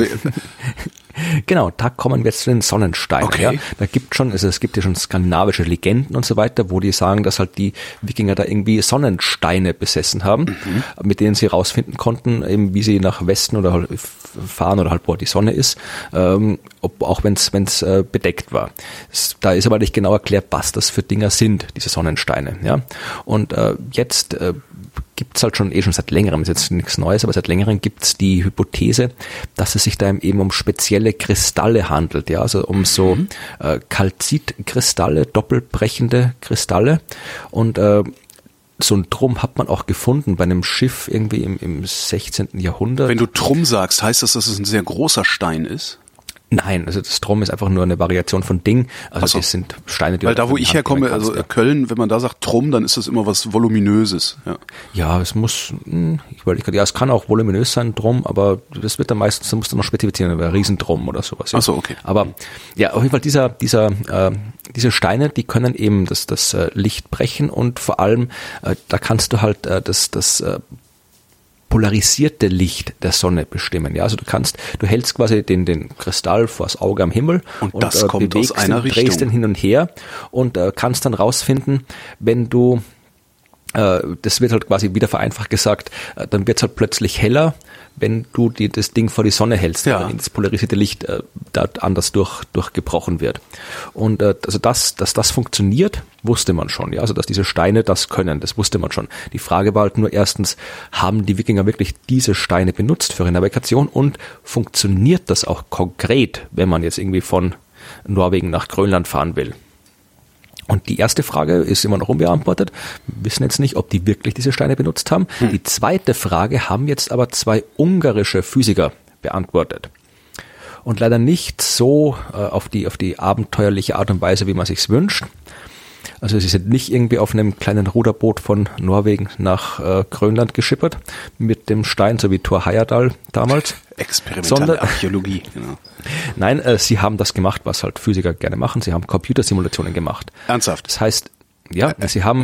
Genau, da kommen wir jetzt zu den Sonnensteinen. Okay. Ja. Es gibt ja schon skandinavische Legenden und so weiter, wo die sagen, dass halt die Wikinger da irgendwie Sonnensteine besessen haben, mit denen sie rausfinden konnten, eben wie sie nach Westen oder halt fahren oder halt wo die Sonne ist, auch wenn es bedeckt war. Da ist aber nicht genau erklärt, was das für Dinger sind, diese Sonnensteine. Ja. Und jetzt gibt's halt schon seit längerem, ist jetzt nichts Neues, aber seit längerem gibt's die Hypothese, dass es sich da eben um spezielle Kristalle handelt, ja, also um so Kalzitkristalle, doppelbrechende Kristalle und so ein Trumm hat man auch gefunden bei einem Schiff irgendwie im 16. Jahrhundert. Wenn du Trumm sagst, heißt das, dass es ein sehr großer Stein ist? Nein, also das Trumm ist einfach nur eine Variation von Ding. Also das sind Steine, die... Weil da, wo ich herkomme, also Köln, wenn man da sagt Trumm, dann ist das immer was Voluminöses. Ja, es muss, es kann auch voluminös sein, Trumm, aber das wird dann meistens, da musst du noch spezifizieren, Riesentrumm oder sowas. Ja. Ach so, okay. Aber ja, auf jeden Fall diese Steine, die können eben das Licht brechen und vor allem, da kannst du halt das polarisierte Licht der Sonne bestimmen. Ja, also du hältst quasi den Kristall vors Auge am Himmel und das kommt aus einer Richtung. Drehst den hin und her und kannst dann rausfinden, wenn du das wird halt quasi wieder vereinfacht gesagt, dann wird es halt plötzlich heller, wenn du das Ding vor die Sonne hältst, wenn das polarisierte Licht da anders durchgebrochen wird. Und also dass das funktioniert, wusste man schon. Ja, also dass diese Steine das können, das wusste man schon. Die Frage war halt nur erstens, haben die Wikinger wirklich diese Steine benutzt für ihre Navigation und funktioniert das auch konkret, wenn man jetzt irgendwie von Norwegen nach Grönland fahren will? Und die erste Frage ist immer noch unbeantwortet. Wir wissen jetzt nicht, ob die wirklich diese Steine benutzt haben. Die zweite Frage haben jetzt aber 2 ungarische Physiker beantwortet. Und leider nicht so auf die abenteuerliche Art und Weise, wie man sich's wünscht. Also sie sind nicht irgendwie auf einem kleinen Ruderboot von Norwegen nach Grönland geschippert mit dem Stein, so wie Thor Heyerdahl damals. Experimentelle Archäologie, genau. Nein, sie haben das gemacht, was halt Physiker gerne machen. Sie haben Computersimulationen gemacht. Ernsthaft? Das heißt, ja, sie haben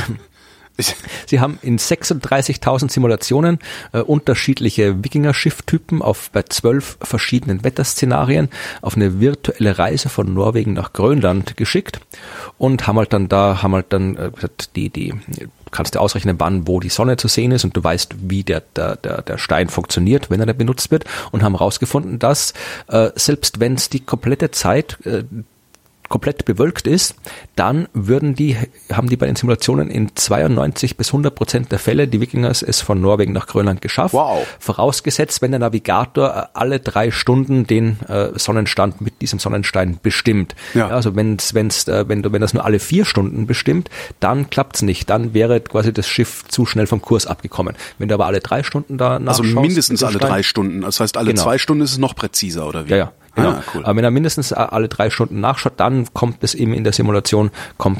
Sie haben in 36.000 Simulationen unterschiedliche Wikinger-Schifftypen bei 12 verschiedenen Wetterszenarien auf eine virtuelle Reise von Norwegen nach Grönland geschickt und haben halt dann gesagt, kannst du ausrechnen, wann, wo die Sonne zu sehen ist und du weißt, wie der Stein funktioniert, wenn er benutzt wird und haben herausgefunden, dass selbst wenn es die komplette Zeit komplett bewölkt ist, dann haben die bei den Simulationen in 92-100% der Fälle die Wikinger es von Norwegen nach Grönland geschafft. Wow. Vorausgesetzt, wenn der Navigator alle 3 Stunden den Sonnenstand mit diesem Sonnenstein bestimmt. Ja. Also wenn das nur alle 4 Stunden bestimmt, dann klappt's nicht. Dann wäre quasi das Schiff zu schnell vom Kurs abgekommen. Wenn du aber alle 3 Stunden da nachschaust. Also mindestens alle 3 Stunden. Das heißt, alle 2 Stunden ist es noch präziser, oder wie? Ja. Genau. Ah, cool. Aber wenn er mindestens alle 3 Stunden nachschaut, dann kommt es eben in der Simulation,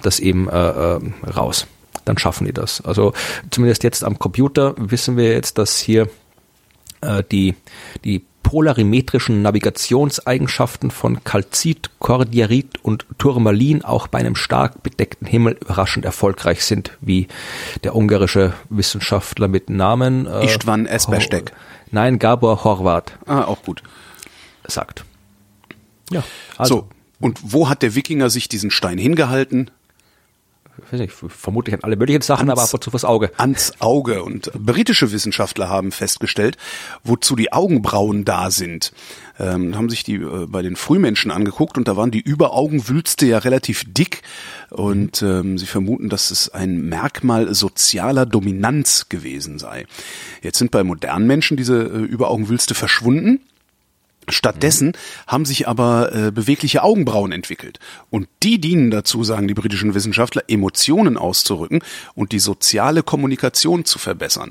raus. Dann schaffen die das. Also zumindest jetzt am Computer wissen wir jetzt, dass hier die polarimetrischen Navigationseigenschaften von Kalzit, Cordierit und Turmalin auch bei einem stark bedeckten Himmel überraschend erfolgreich sind, wie der ungarische Wissenschaftler mit Namen István Eszberstek. Nein, Gábor Horváth. Ah, auch gut. Sagt. Ja, also. So, und wo hat der Wikinger sich diesen Stein hingehalten? weiß nicht, vermutlich an alle möglichen Sachen, aber ab und zu fürs Auge. Ans Auge. Und britische Wissenschaftler haben festgestellt, wozu die Augenbrauen da sind. Haben sich die bei den Frühmenschen angeguckt und da waren die Überaugenwülste ja relativ dick und sie vermuten, dass es ein Merkmal sozialer Dominanz gewesen sei. Jetzt sind bei modernen Menschen diese Überaugenwülste verschwunden. Stattdessen haben sich aber bewegliche Augenbrauen entwickelt. Und die dienen dazu, sagen die britischen Wissenschaftler, Emotionen auszurücken und die soziale Kommunikation zu verbessern.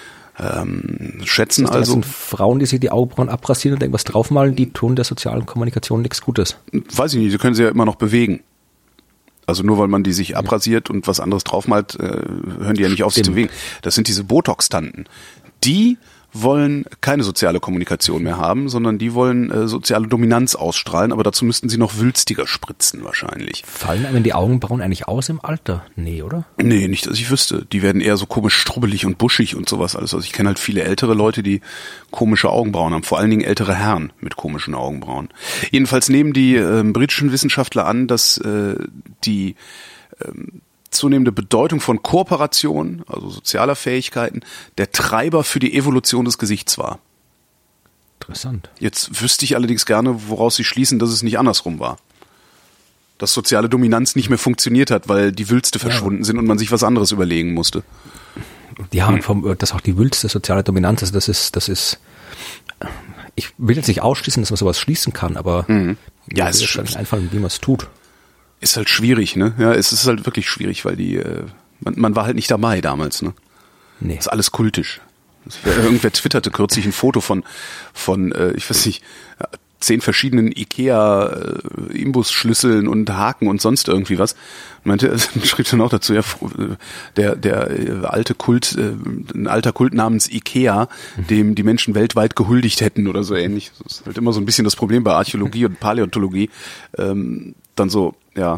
Schätzen also Frauen, die sich die Augenbrauen abrasieren und irgendwas draufmalen, die tun der sozialen Kommunikation nichts Gutes. Weiß ich nicht, die können sie ja immer noch bewegen. Also nur weil man die sich abrasiert und was anderes draufmalt, hören die ja nicht auf, sich zu bewegen. Das sind diese Botox-Tanten. Die wollen keine soziale Kommunikation mehr haben, sondern die wollen soziale Dominanz ausstrahlen, aber dazu müssten sie noch wülstiger spritzen wahrscheinlich. Fallen einem die Augenbrauen eigentlich aus im Alter? Nee, oder? Nee, nicht, dass ich wüsste. Die werden eher so komisch strubbelig und buschig und sowas alles. Also ich kenne halt viele ältere Leute, die komische Augenbrauen haben, vor allen Dingen ältere Herren mit komischen Augenbrauen. Jedenfalls nehmen die britischen Wissenschaftler an, dass die zunehmende Bedeutung von Kooperation, also sozialer Fähigkeiten, der Treiber für die Evolution des Gesichts war. Interessant. Jetzt wüsste ich allerdings gerne, woraus sie schließen, dass es nicht andersrum war. Dass soziale Dominanz nicht mehr funktioniert hat, weil die Wülste verschwunden sind und man sich was anderes überlegen musste. Ja, und dass auch die Wülste soziale Dominanz ist, das ist, ich will jetzt nicht ausschließen, dass man sowas schließen kann, aber ja, es ist nicht einfallen, wie man es tut. Ist halt schwierig, ne? Ja, es ist halt wirklich schwierig, weil man war halt nicht dabei damals, ne? Nee. Das ist alles kultisch. Irgendwer twitterte kürzlich ein Foto von ich weiß nicht, 10 verschiedenen Ikea-Imbusschlüsseln und Haken und sonst irgendwie was. Meinte, schrieb dann auch dazu, ja, der alte Kult, ein alter Kult namens Ikea, dem die Menschen weltweit gehuldigt hätten oder so ähnlich. Das ist halt immer so ein bisschen das Problem bei Archäologie und Paläontologie, dann so, ja,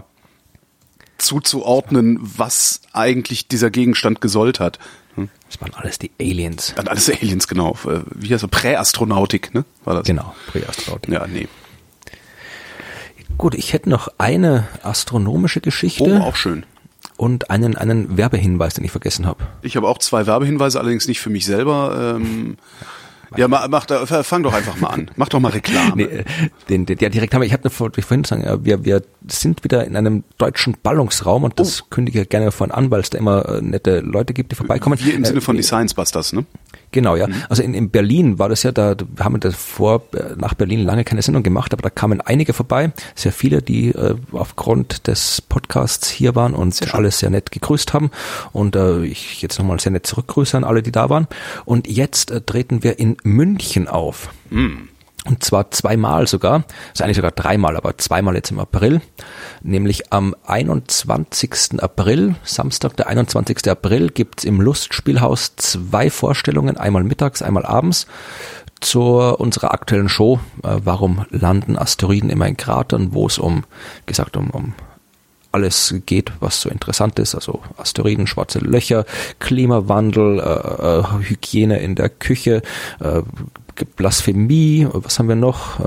zuzuordnen, was eigentlich dieser Gegenstand gesollt hat. Das waren alles die Aliens. Dann alles Aliens, genau. Wie heißt das? Präastronautik, ne? War das? Genau, Präastronautik. Ja, nee. Gut, ich hätte noch eine astronomische Geschichte. Oh, auch schön. Und einen Werbehinweis, den ich vergessen habe. Ich habe auch 2 Werbehinweise, allerdings nicht für mich selber. Ja, fang doch einfach mal an. Mach doch mal Reklame. Nee, direkt haben wir, ich habe vorhin gesagt, wir sind wieder in einem deutschen Ballungsraum und das kündige ich gerne vorhin an, weil es da immer nette Leute gibt, die vorbeikommen. Wir im Sinne von die Science Busters, ne? Genau, ja. Also in Berlin war das ja, da haben wir davor nach Berlin lange keine Sendung gemacht, aber da kamen einige vorbei, sehr viele, die aufgrund des Podcasts hier waren und alles sehr nett gegrüßt haben und ich jetzt nochmal sehr nett zurückgrüße an alle, die da waren. Und jetzt treten wir in München auf. Und zwar 2-mal sogar, also eigentlich sogar 3-mal, aber 2-mal jetzt im April, nämlich am 21. April, Samstag, der 21. April, gibt's im Lustspielhaus 2 Vorstellungen, einmal mittags, einmal abends, zu unserer aktuellen Show, warum landen Asteroiden immer in Kratern, wo es um alles geht, was so interessant ist, also Asteroiden, schwarze Löcher, Klimawandel, Hygiene in der Küche, Blasphemie, was haben wir noch?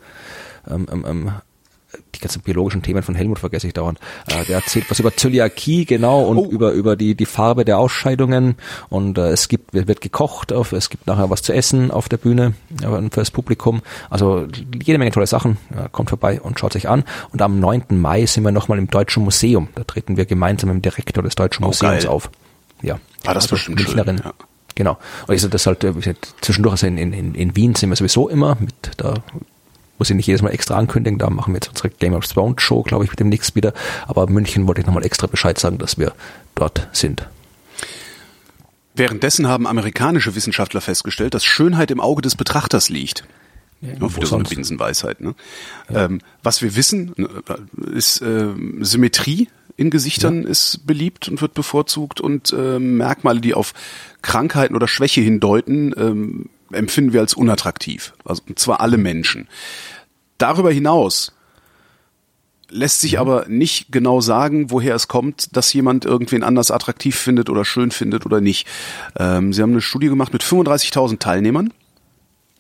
Die ganzen biologischen Themen von Helmut vergesse ich dauernd. Der erzählt was über Zöliakie, genau, und über die Farbe der Ausscheidungen. Und wird gekocht, es gibt nachher was zu essen auf der Bühne für das Publikum. Also jede Menge tolle Sachen. Kommt vorbei und schaut sich an. Und am 9. Mai sind wir nochmal im Deutschen Museum. Da treten wir gemeinsam mit dem Direktor des Deutschen Museums auf. Ja. Das also bestimmt Münchnerin. Schön, ja. Genau. Und ich sage das halt, zwischendurch, also in Wien sind wir sowieso immer da muss ich nicht jedes Mal extra ankündigen, da machen wir jetzt unsere Game of Thrones Show, glaube ich, mit demnächst wieder. Aber München wollte ich nochmal extra Bescheid sagen, dass wir dort sind. Währenddessen haben amerikanische Wissenschaftler festgestellt, dass Schönheit im Auge des Betrachters liegt. Ja, wieder so eine Binsenweisheit. Ne? Ja. Was wir wissen, ist Symmetrie in Gesichtern ist beliebt und wird bevorzugt und Merkmale, die auf Krankheiten oder Schwäche hindeuten, empfinden wir als unattraktiv. Also, und zwar alle Menschen. Darüber hinaus lässt sich aber nicht genau sagen, woher es kommt, dass jemand irgendwen anders attraktiv findet oder schön findet oder nicht. Sie haben eine Studie gemacht mit 35.000 Teilnehmern.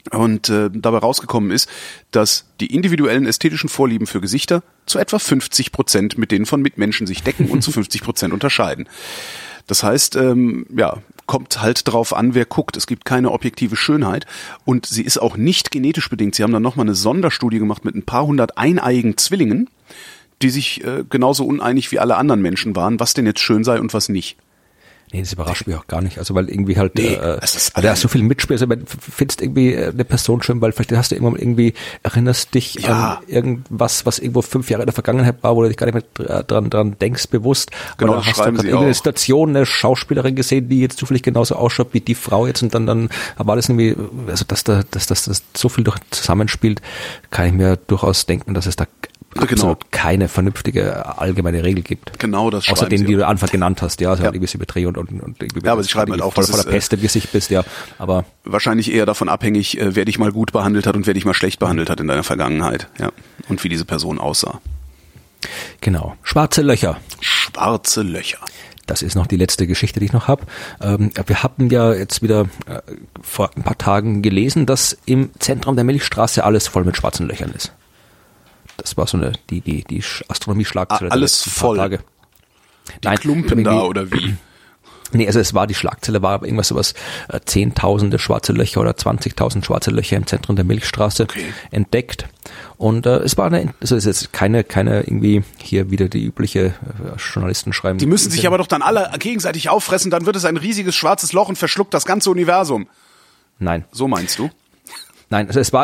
Und dabei rausgekommen ist, dass die individuellen ästhetischen Vorlieben für Gesichter zu etwa 50% mit denen von Mitmenschen sich decken und zu 50% unterscheiden. Das heißt, kommt halt drauf an, wer guckt. Es gibt keine objektive Schönheit und sie ist auch nicht genetisch bedingt. Sie haben dann nochmal eine Sonderstudie gemacht mit ein paar hundert eineiigen Zwillingen, die sich genauso uneinig wie alle anderen Menschen waren, was denn jetzt schön sei und was nicht. Nee, das überrascht mich auch gar nicht. Also weil irgendwie halt, da ist so viel Mitspiel. Also wenn du findest irgendwie eine Person schön, weil vielleicht hast du irgendwann irgendwie, erinnerst dich an irgendwas, was irgendwo 5 Jahre in der Vergangenheit war, wo du dich gar nicht mehr dran denkst, bewusst. Genau, oder hast du gerade irgendeine Situation, eine Schauspielerin gesehen, die jetzt zufällig genauso ausschaut wie die Frau jetzt und dann war das irgendwie, also dass das so viel zusammenspielt, kann ich mir durchaus denken, dass es da absolut keine vernünftige allgemeine Regel gibt. Genau, das schreiben außer denen, sie die auch. Du Anfang genannt hast, ja, also irgendwie Symmetrie und ja, aber sie schreiben halt auch, voll der Peste, wie sich bist, ja, aber wahrscheinlich eher davon abhängig, wer dich mal gut behandelt hat und wer dich mal schlecht behandelt hat in deiner Vergangenheit, ja, und wie diese Person aussah. Genau. Schwarze Löcher. Schwarze Löcher. Das ist noch die letzte Geschichte, die ich noch habe. Wir hatten ja jetzt wieder vor ein paar Tagen gelesen, dass im Zentrum der Milchstraße alles voll mit schwarzen Löchern ist. Das war so die Astronomie-Schlagzeile. Alles voll. Tage. Die Klumpen da oder wie? Nee, also die Schlagzeile war irgendwas sowas, 10.000 schwarze Löcher oder 20.000 schwarze Löcher im Zentrum der Milchstraße entdeckt. Und es ist jetzt keine irgendwie hier wieder die übliche Journalisten schreiben. Die müssen sich aber doch dann alle gegenseitig auffressen, dann wird es ein riesiges schwarzes Loch und verschluckt das ganze Universum. Nein. So meinst du? Nein, also ich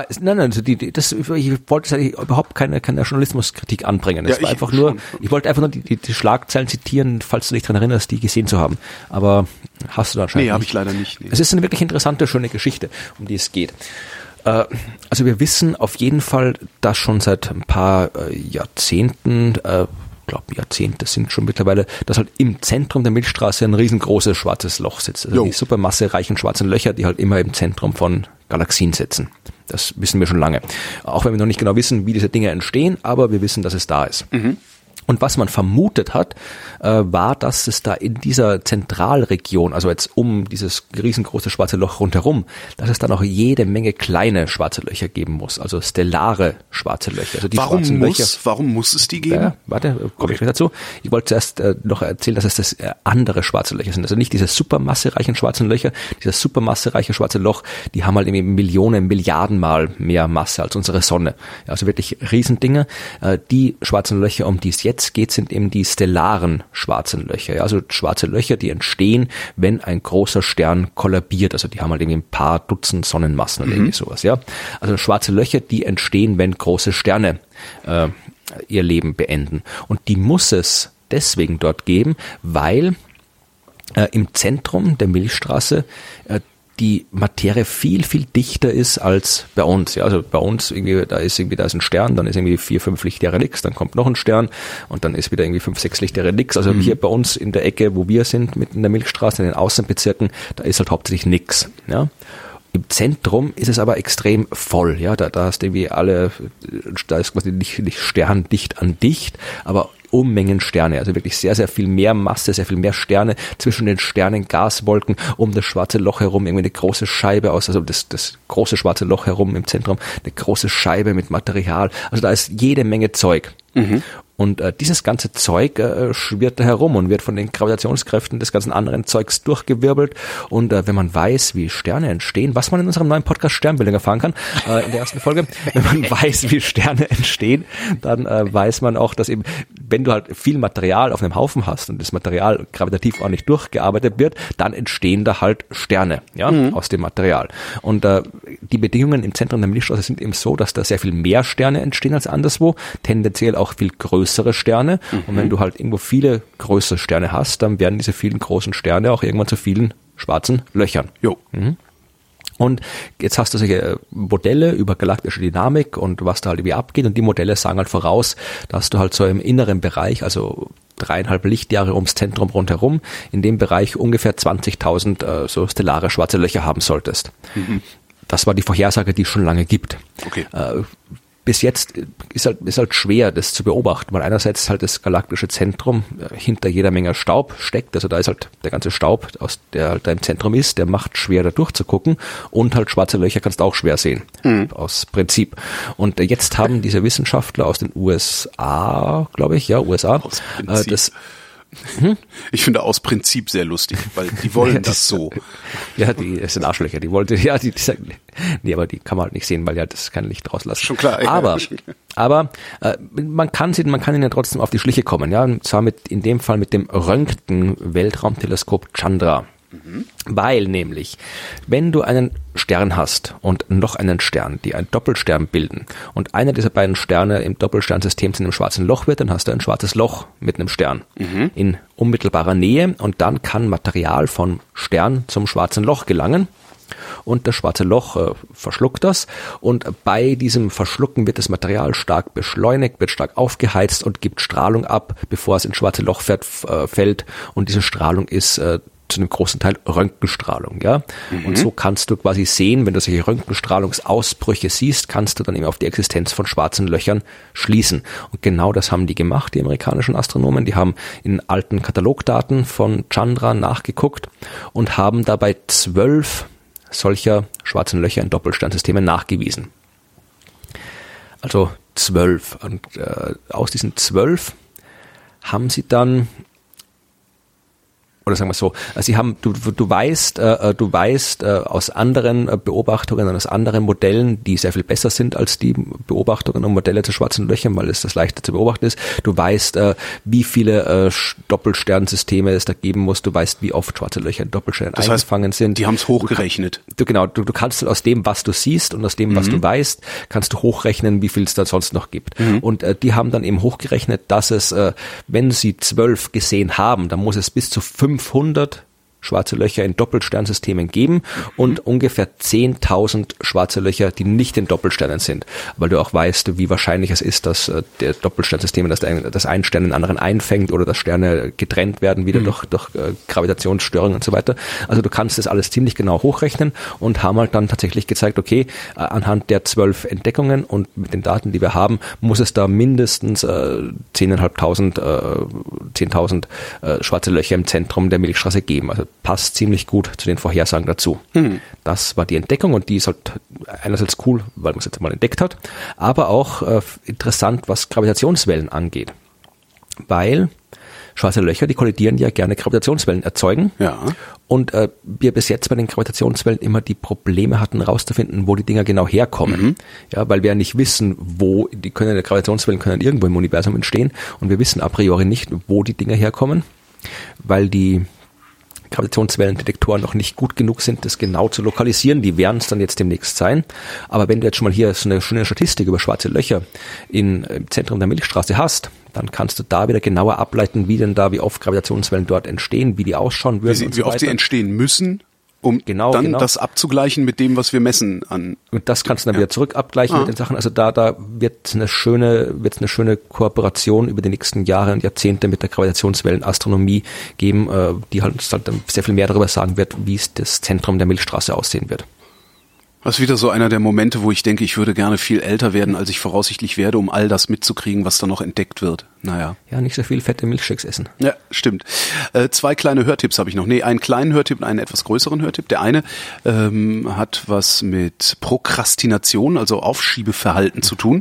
wollte eigentlich überhaupt keine Journalismuskritik anbringen. Es war einfach nur, ich wollte einfach nur die Schlagzeilen zitieren, falls du dich daran erinnerst, die gesehen zu haben. Aber hast du da anscheinend nicht? Nee, habe ich leider nicht. Nee. Es ist eine wirklich interessante, schöne Geschichte, um die es geht. Also wir wissen auf jeden Fall, dass schon seit ein paar Jahrzehnten, Jahrzehnte sind schon mittlerweile, dass halt im Zentrum der Milchstraße ein riesengroßes schwarzes Loch sitzt. Also die supermassereichen schwarzen Löcher, die halt immer im Zentrum von Galaxien sitzen. Das wissen wir schon lange. Auch wenn wir noch nicht genau wissen, wie diese Dinge entstehen, aber wir wissen, dass es da ist. Mhm. Und was man vermutet hat, war, dass es da in dieser Zentralregion, also jetzt um dieses riesengroße schwarze Loch rundherum, dass es da noch jede Menge kleine schwarze Löcher geben muss, also stellare schwarze Löcher. Also die schwarzen Löcher. Warum muss es die geben? Komme ich gleich dazu. Ich wollte zuerst noch erzählen, dass es das andere schwarze Löcher sind. Also nicht diese supermassereichen schwarzen Löcher, dieses supermassereiche schwarze Loch, die haben halt irgendwie Millionen, Milliarden Mal mehr Masse als unsere Sonne. Ja, also wirklich Riesendinge. Die schwarzen Löcher, um die es jetzt geht, sind eben die stellaren schwarzen Löcher. Ja, also schwarze Löcher, die entstehen, wenn ein großer Stern kollabiert. Also die haben halt irgendwie ein paar Dutzend Sonnenmassen oder irgendwie sowas. Ja, also schwarze Löcher, die entstehen, wenn große Sterne ihr Leben beenden. Und die muss es deswegen dort geben, weil im Zentrum der Milchstraße die Materie viel, viel dichter ist als bei uns. Ja, also bei uns da ist ein Stern, dann ist irgendwie 4, 5 Lichtjahre nix, dann kommt noch ein Stern und dann ist wieder irgendwie 5, 6 Lichtjahre nix. Also hier bei uns in der Ecke, wo wir sind, mitten in der Milchstraße, in den Außenbezirken, da ist halt hauptsächlich nix. Ja. Im Zentrum ist es aber extrem voll. Ja, da hast du irgendwie da ist quasi nicht sterndicht an dicht, aber Unmengen Sterne, also wirklich sehr, sehr viel mehr Masse, sehr viel mehr Sterne, zwischen den Sternen Gaswolken, um das schwarze Loch herum, irgendwie eine große Scheibe also das große schwarze Loch herum im Zentrum, eine große Scheibe mit Material, also da ist jede Menge Zeug. Mhm. Und dieses ganze Zeug schwirrt da herum und wird von den Gravitationskräften des ganzen anderen Zeugs durchgewirbelt. Und wenn man weiß, wie Sterne entstehen, was man in unserem neuen Podcast Sternbildung erfahren kann, in der ersten Folge, wenn man weiß, wie Sterne entstehen, dann weiß man auch, dass eben, wenn du halt viel Material auf einem Haufen hast und das Material gravitativ ordentlich durchgearbeitet wird, dann entstehen da halt Sterne, ja, aus dem Material. Und die Bedingungen im Zentrum der Milchstraße sind eben so, dass da sehr viel mehr Sterne entstehen als anderswo, tendenziell auch viel größere Sterne. Und wenn du halt irgendwo viele größere Sterne hast, dann werden diese vielen großen Sterne auch irgendwann zu vielen schwarzen Löchern. Jo. Mhm. Und jetzt hast du solche Modelle über galaktische Dynamik und was da halt irgendwie abgeht, und die Modelle sagen halt voraus, dass du halt so im inneren Bereich, also 3,5 Lichtjahre ums Zentrum rundherum, in dem Bereich ungefähr 20.000 so stellare schwarze Löcher haben solltest. Mhm. Das war die Vorhersage, die es schon lange gibt. Okay. Bis jetzt ist halt schwer, das zu beobachten, weil einerseits halt das galaktische Zentrum hinter jeder Menge Staub steckt, also da ist halt der ganze Staub, der halt da im Zentrum ist, der macht schwer da durchzugucken, und halt schwarze Löcher kannst du auch schwer sehen, aus Prinzip. Und jetzt haben diese Wissenschaftler aus den USA, glaube ich, USA, Ich finde aus Prinzip sehr lustig, weil die wollen das so. Ja, das sind Arschlöcher, die sagen, nee, aber die kann man halt nicht sehen, weil ja das kein Licht rauslassen. Schon klar. Aber man kann ihnen ja trotzdem auf die Schliche kommen, ja, und zwar in dem Fall mit dem Röntgen-Weltraumteleskop Chandra. Weil nämlich, wenn du einen Stern hast und noch einen Stern, die einen Doppelstern bilden, und einer dieser beiden Sterne im Doppelsternsystem zu einem schwarzen Loch wird, dann hast du ein schwarzes Loch mit einem Stern in unmittelbarer Nähe, und dann kann Material vom Stern zum schwarzen Loch gelangen. Und das schwarze Loch verschluckt das, und bei diesem Verschlucken wird das Material stark beschleunigt, wird stark aufgeheizt und gibt Strahlung ab, bevor es ins schwarze Loch fällt, und diese Strahlung ist zu einem großen Teil Röntgenstrahlung, ja. Und so kannst du quasi sehen, wenn du solche Röntgenstrahlungsausbrüche siehst, kannst du dann eben auf die Existenz von schwarzen Löchern schließen. Und genau das haben die gemacht, die amerikanischen Astronomen. Die haben in alten Katalogdaten von Chandra nachgeguckt und haben dabei 12 solcher schwarzen Löcher in Doppelsternsystemen nachgewiesen. Also 12. Und aus diesen 12 haben sie dann, oder sagen wir so, sie haben, du weißt aus anderen Beobachtungen und aus anderen Modellen, die sehr viel besser sind als die Beobachtungen und Modelle zu schwarzen Löchern, weil es das leichter zu beobachten ist. Du weißt, wie viele Doppelsternsysteme es da geben muss. Du weißt, wie oft schwarze Löcher in Doppelsternen eingefangen sind. Die haben es hochgerechnet. Du kannst aus dem, was du siehst und aus dem, was du weißt, kannst du hochrechnen, wie viel es da sonst noch gibt. Und die haben dann eben hochgerechnet, dass es, wenn sie 12 gesehen haben, dann muss es bis zu 500 schwarze Löcher in Doppelsternsystemen geben und ungefähr 10.000 schwarze Löcher, die nicht in Doppelsternen sind, weil du auch weißt, wie wahrscheinlich es ist, dass der Doppelsternsysteme, dass ein Stern den anderen einfängt oder dass Sterne getrennt werden wieder durch Gravitationsstörungen und so weiter. Also du kannst das alles ziemlich genau hochrechnen und haben halt dann tatsächlich gezeigt, okay, anhand der 12 Entdeckungen und mit den Daten, die wir haben, muss es da mindestens 10.000 schwarze Löcher im Zentrum der Milchstraße geben. Also passt ziemlich gut zu den Vorhersagen dazu. Das war die Entdeckung, und die ist halt einerseits cool, weil man es jetzt mal entdeckt hat, aber auch interessant, was Gravitationswellen angeht. Weil schwarze Löcher, die kollidieren, ja gerne Gravitationswellen erzeugen. Ja. Und wir bis jetzt bei den Gravitationswellen immer die Probleme hatten, rauszufinden, wo die Dinger genau herkommen. Ja, weil wir ja nicht wissen, die Gravitationswellen können irgendwo im Universum entstehen, und wir wissen a priori nicht, wo die Dinger herkommen, weil die Gravitationswellendetektoren noch nicht gut genug sind, das genau zu lokalisieren. Die werden es dann jetzt demnächst sein. Aber wenn du jetzt schon mal hier so eine schöne Statistik über schwarze Löcher im Zentrum der Milchstraße hast, dann kannst du da wieder genauer ableiten, wie oft Gravitationswellen dort entstehen, wie die ausschauen würden. Wie oft sie entstehen müssen, um das abzugleichen mit dem, was wir messen an. Und das kannst du dann wieder zurück abgleichen mit den Sachen. Also da wird eine schöne Kooperation über die nächsten Jahre und Jahrzehnte mit der Gravitationswellenastronomie geben, die halt dann sehr viel mehr darüber sagen wird, wie es das Zentrum der Milchstraße aussehen wird. Das ist wieder so einer der Momente, wo ich denke, ich würde gerne viel älter werden, als ich voraussichtlich werde, um all das mitzukriegen, was da noch entdeckt wird. Naja. Ja, nicht so viel fette Milchshakes essen. Ja, stimmt. 2 kleine Hörtipps habe ich noch. Einen kleinen Hörtipp und einen etwas größeren Hörtipp. Der eine hat was mit Prokrastination, also Aufschiebeverhalten zu tun.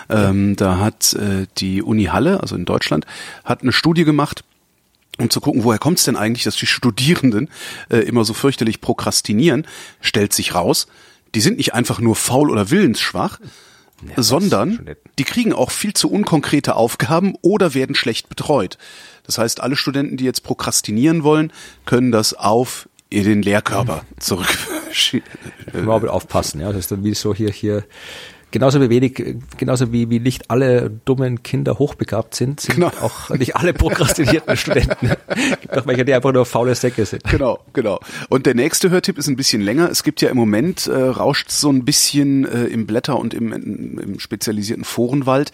Da hat die Uni Halle, also in Deutschland, hat eine Studie gemacht, um zu gucken, woher kommt es denn eigentlich, dass die Studierenden immer so fürchterlich prokrastinieren. Stellt sich raus, die sind nicht einfach nur faul oder willensschwach, sondern die kriegen auch viel zu unkonkrete Aufgaben oder werden schlecht betreut. Das heißt, alle Studenten, die jetzt prokrastinieren wollen, können das auf den Lehrkörper zurückschieben. Mal aufpassen, ja. Das ist dann wie so hier. Genauso wie nicht alle dummen Kinder hochbegabt sind auch nicht alle prokrastinierten Studenten. Gibt auch welche, die einfach nur faule Säcke sind. Genau. Und der nächste Hörtipp ist ein bisschen länger. Es gibt ja im Moment, rauscht so ein bisschen im Blätter- und im spezialisierten Forenwald.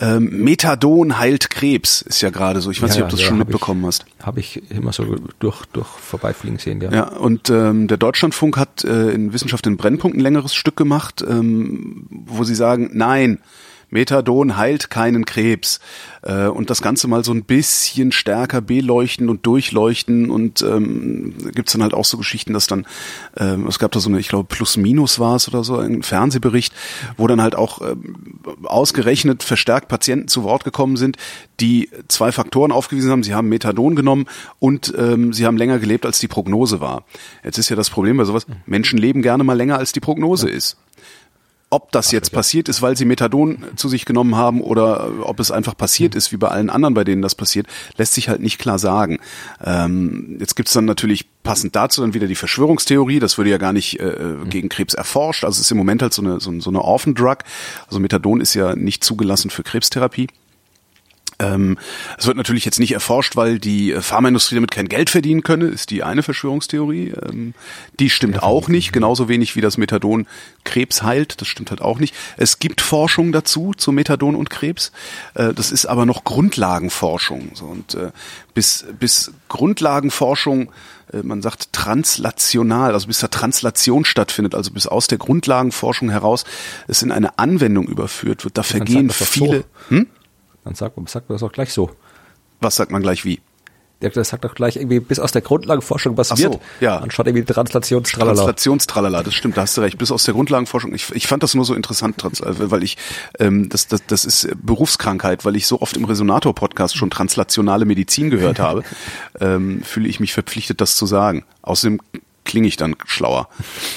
Methadon heilt Krebs, ist ja gerade so. Ich weiß nicht, ob du das schon mitbekommen hast. Habe ich immer so durch vorbeifliegen sehen, ja. Ja, und der Deutschlandfunk hat in Wissenschaft in Brennpunkt ein längeres Stück gemacht, wo sie sagen, nein, Methadon heilt keinen Krebs. Und das Ganze mal so ein bisschen stärker beleuchten und durchleuchten und gibt's dann halt auch so Geschichten, dass dann, es gab da so eine, ich glaube Plus-Minus war es oder so, ein Fernsehbericht, wo dann halt auch ausgerechnet verstärkt Patienten zu Wort gekommen sind, die 2 Faktoren aufgewiesen haben. Sie haben Methadon genommen und sie haben länger gelebt, als die Prognose war. Jetzt ist ja das Problem bei sowas, Menschen leben gerne mal länger, als die Prognose ist. Ob das jetzt passiert ist, weil sie Methadon zu sich genommen haben oder ob es einfach passiert ist, wie bei allen anderen, bei denen das passiert, lässt sich halt nicht klar sagen. Jetzt gibt's dann natürlich passend dazu dann wieder die Verschwörungstheorie. Das würde ja gar nicht gegen Krebs erforscht. Also es ist im Moment halt so eine Orphan Drug. Also Methadon ist ja nicht zugelassen für Krebstherapie. Es wird natürlich jetzt nicht erforscht, weil die Pharmaindustrie damit kein Geld verdienen könne, ist die eine Verschwörungstheorie. Die stimmt auch nicht, genauso wenig wie das Methadon Krebs heilt, das stimmt halt auch nicht. Es gibt Forschung dazu, zu Methadon und Krebs, das ist aber noch Grundlagenforschung. Und bis Grundlagenforschung, man sagt translational, also bis da Translation stattfindet, also bis aus der Grundlagenforschung heraus es in eine Anwendung überführt wird, da vergehen viele... Dann sagt man das auch gleich so. Was sagt man gleich wie? Das sagt doch gleich irgendwie, bis aus der Grundlagenforschung was wird. So, ja. Anstatt irgendwie Translationstralala. Translationstralala, das stimmt, da hast du recht. Bis aus der Grundlagenforschung. Ich fand das nur so interessant, weil ich, das ist Berufskrankheit, weil ich so oft im Resonator-Podcast schon translationale Medizin gehört habe, fühle ich mich verpflichtet, das zu sagen. Außerdem klinge ich dann schlauer.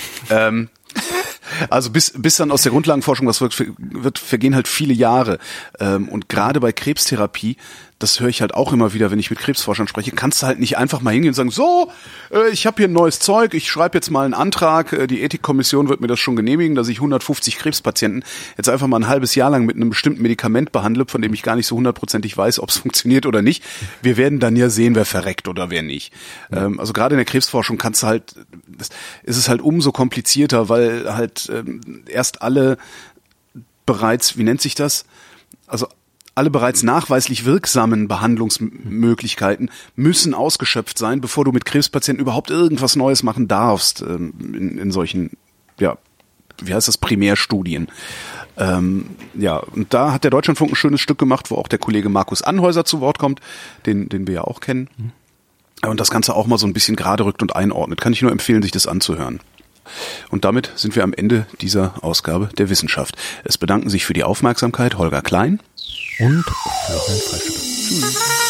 Also bis dann aus der Grundlagenforschung was wird vergehen halt viele Jahre. Und gerade bei Krebstherapie, das höre ich halt auch immer wieder, wenn ich mit Krebsforschern spreche, kannst du halt nicht einfach mal hingehen und sagen, so, ich habe hier ein neues Zeug, ich schreibe jetzt mal einen Antrag, die Ethikkommission wird mir das schon genehmigen, dass ich 150 Krebspatienten jetzt einfach mal ein halbes Jahr lang mit einem bestimmten Medikament behandle, von dem ich gar nicht so 100%ig weiß, ob es funktioniert oder nicht. Wir werden dann ja sehen, wer verreckt oder wer nicht. Also gerade in der Krebsforschung kannst du halt, ist es halt umso komplizierter, weil halt erst alle bereits, wie nennt sich das? Also alle bereits nachweislich wirksamen Behandlungsmöglichkeiten müssen ausgeschöpft sein, bevor du mit Krebspatienten überhaupt irgendwas Neues machen darfst in solchen, ja, wie heißt das, Primärstudien. Ja, und da hat der Deutschlandfunk ein schönes Stück gemacht, wo auch der Kollege Markus Anhäuser zu Wort kommt, den wir ja auch kennen. Und das Ganze auch mal so ein bisschen gerade rückt und einordnet. Kann ich nur empfehlen, sich das anzuhören. Und damit sind wir am Ende dieser Ausgabe der Wissenschaft. Es bedanken sich für die Aufmerksamkeit Holger Klein und Florian Freistetter. Tschüss.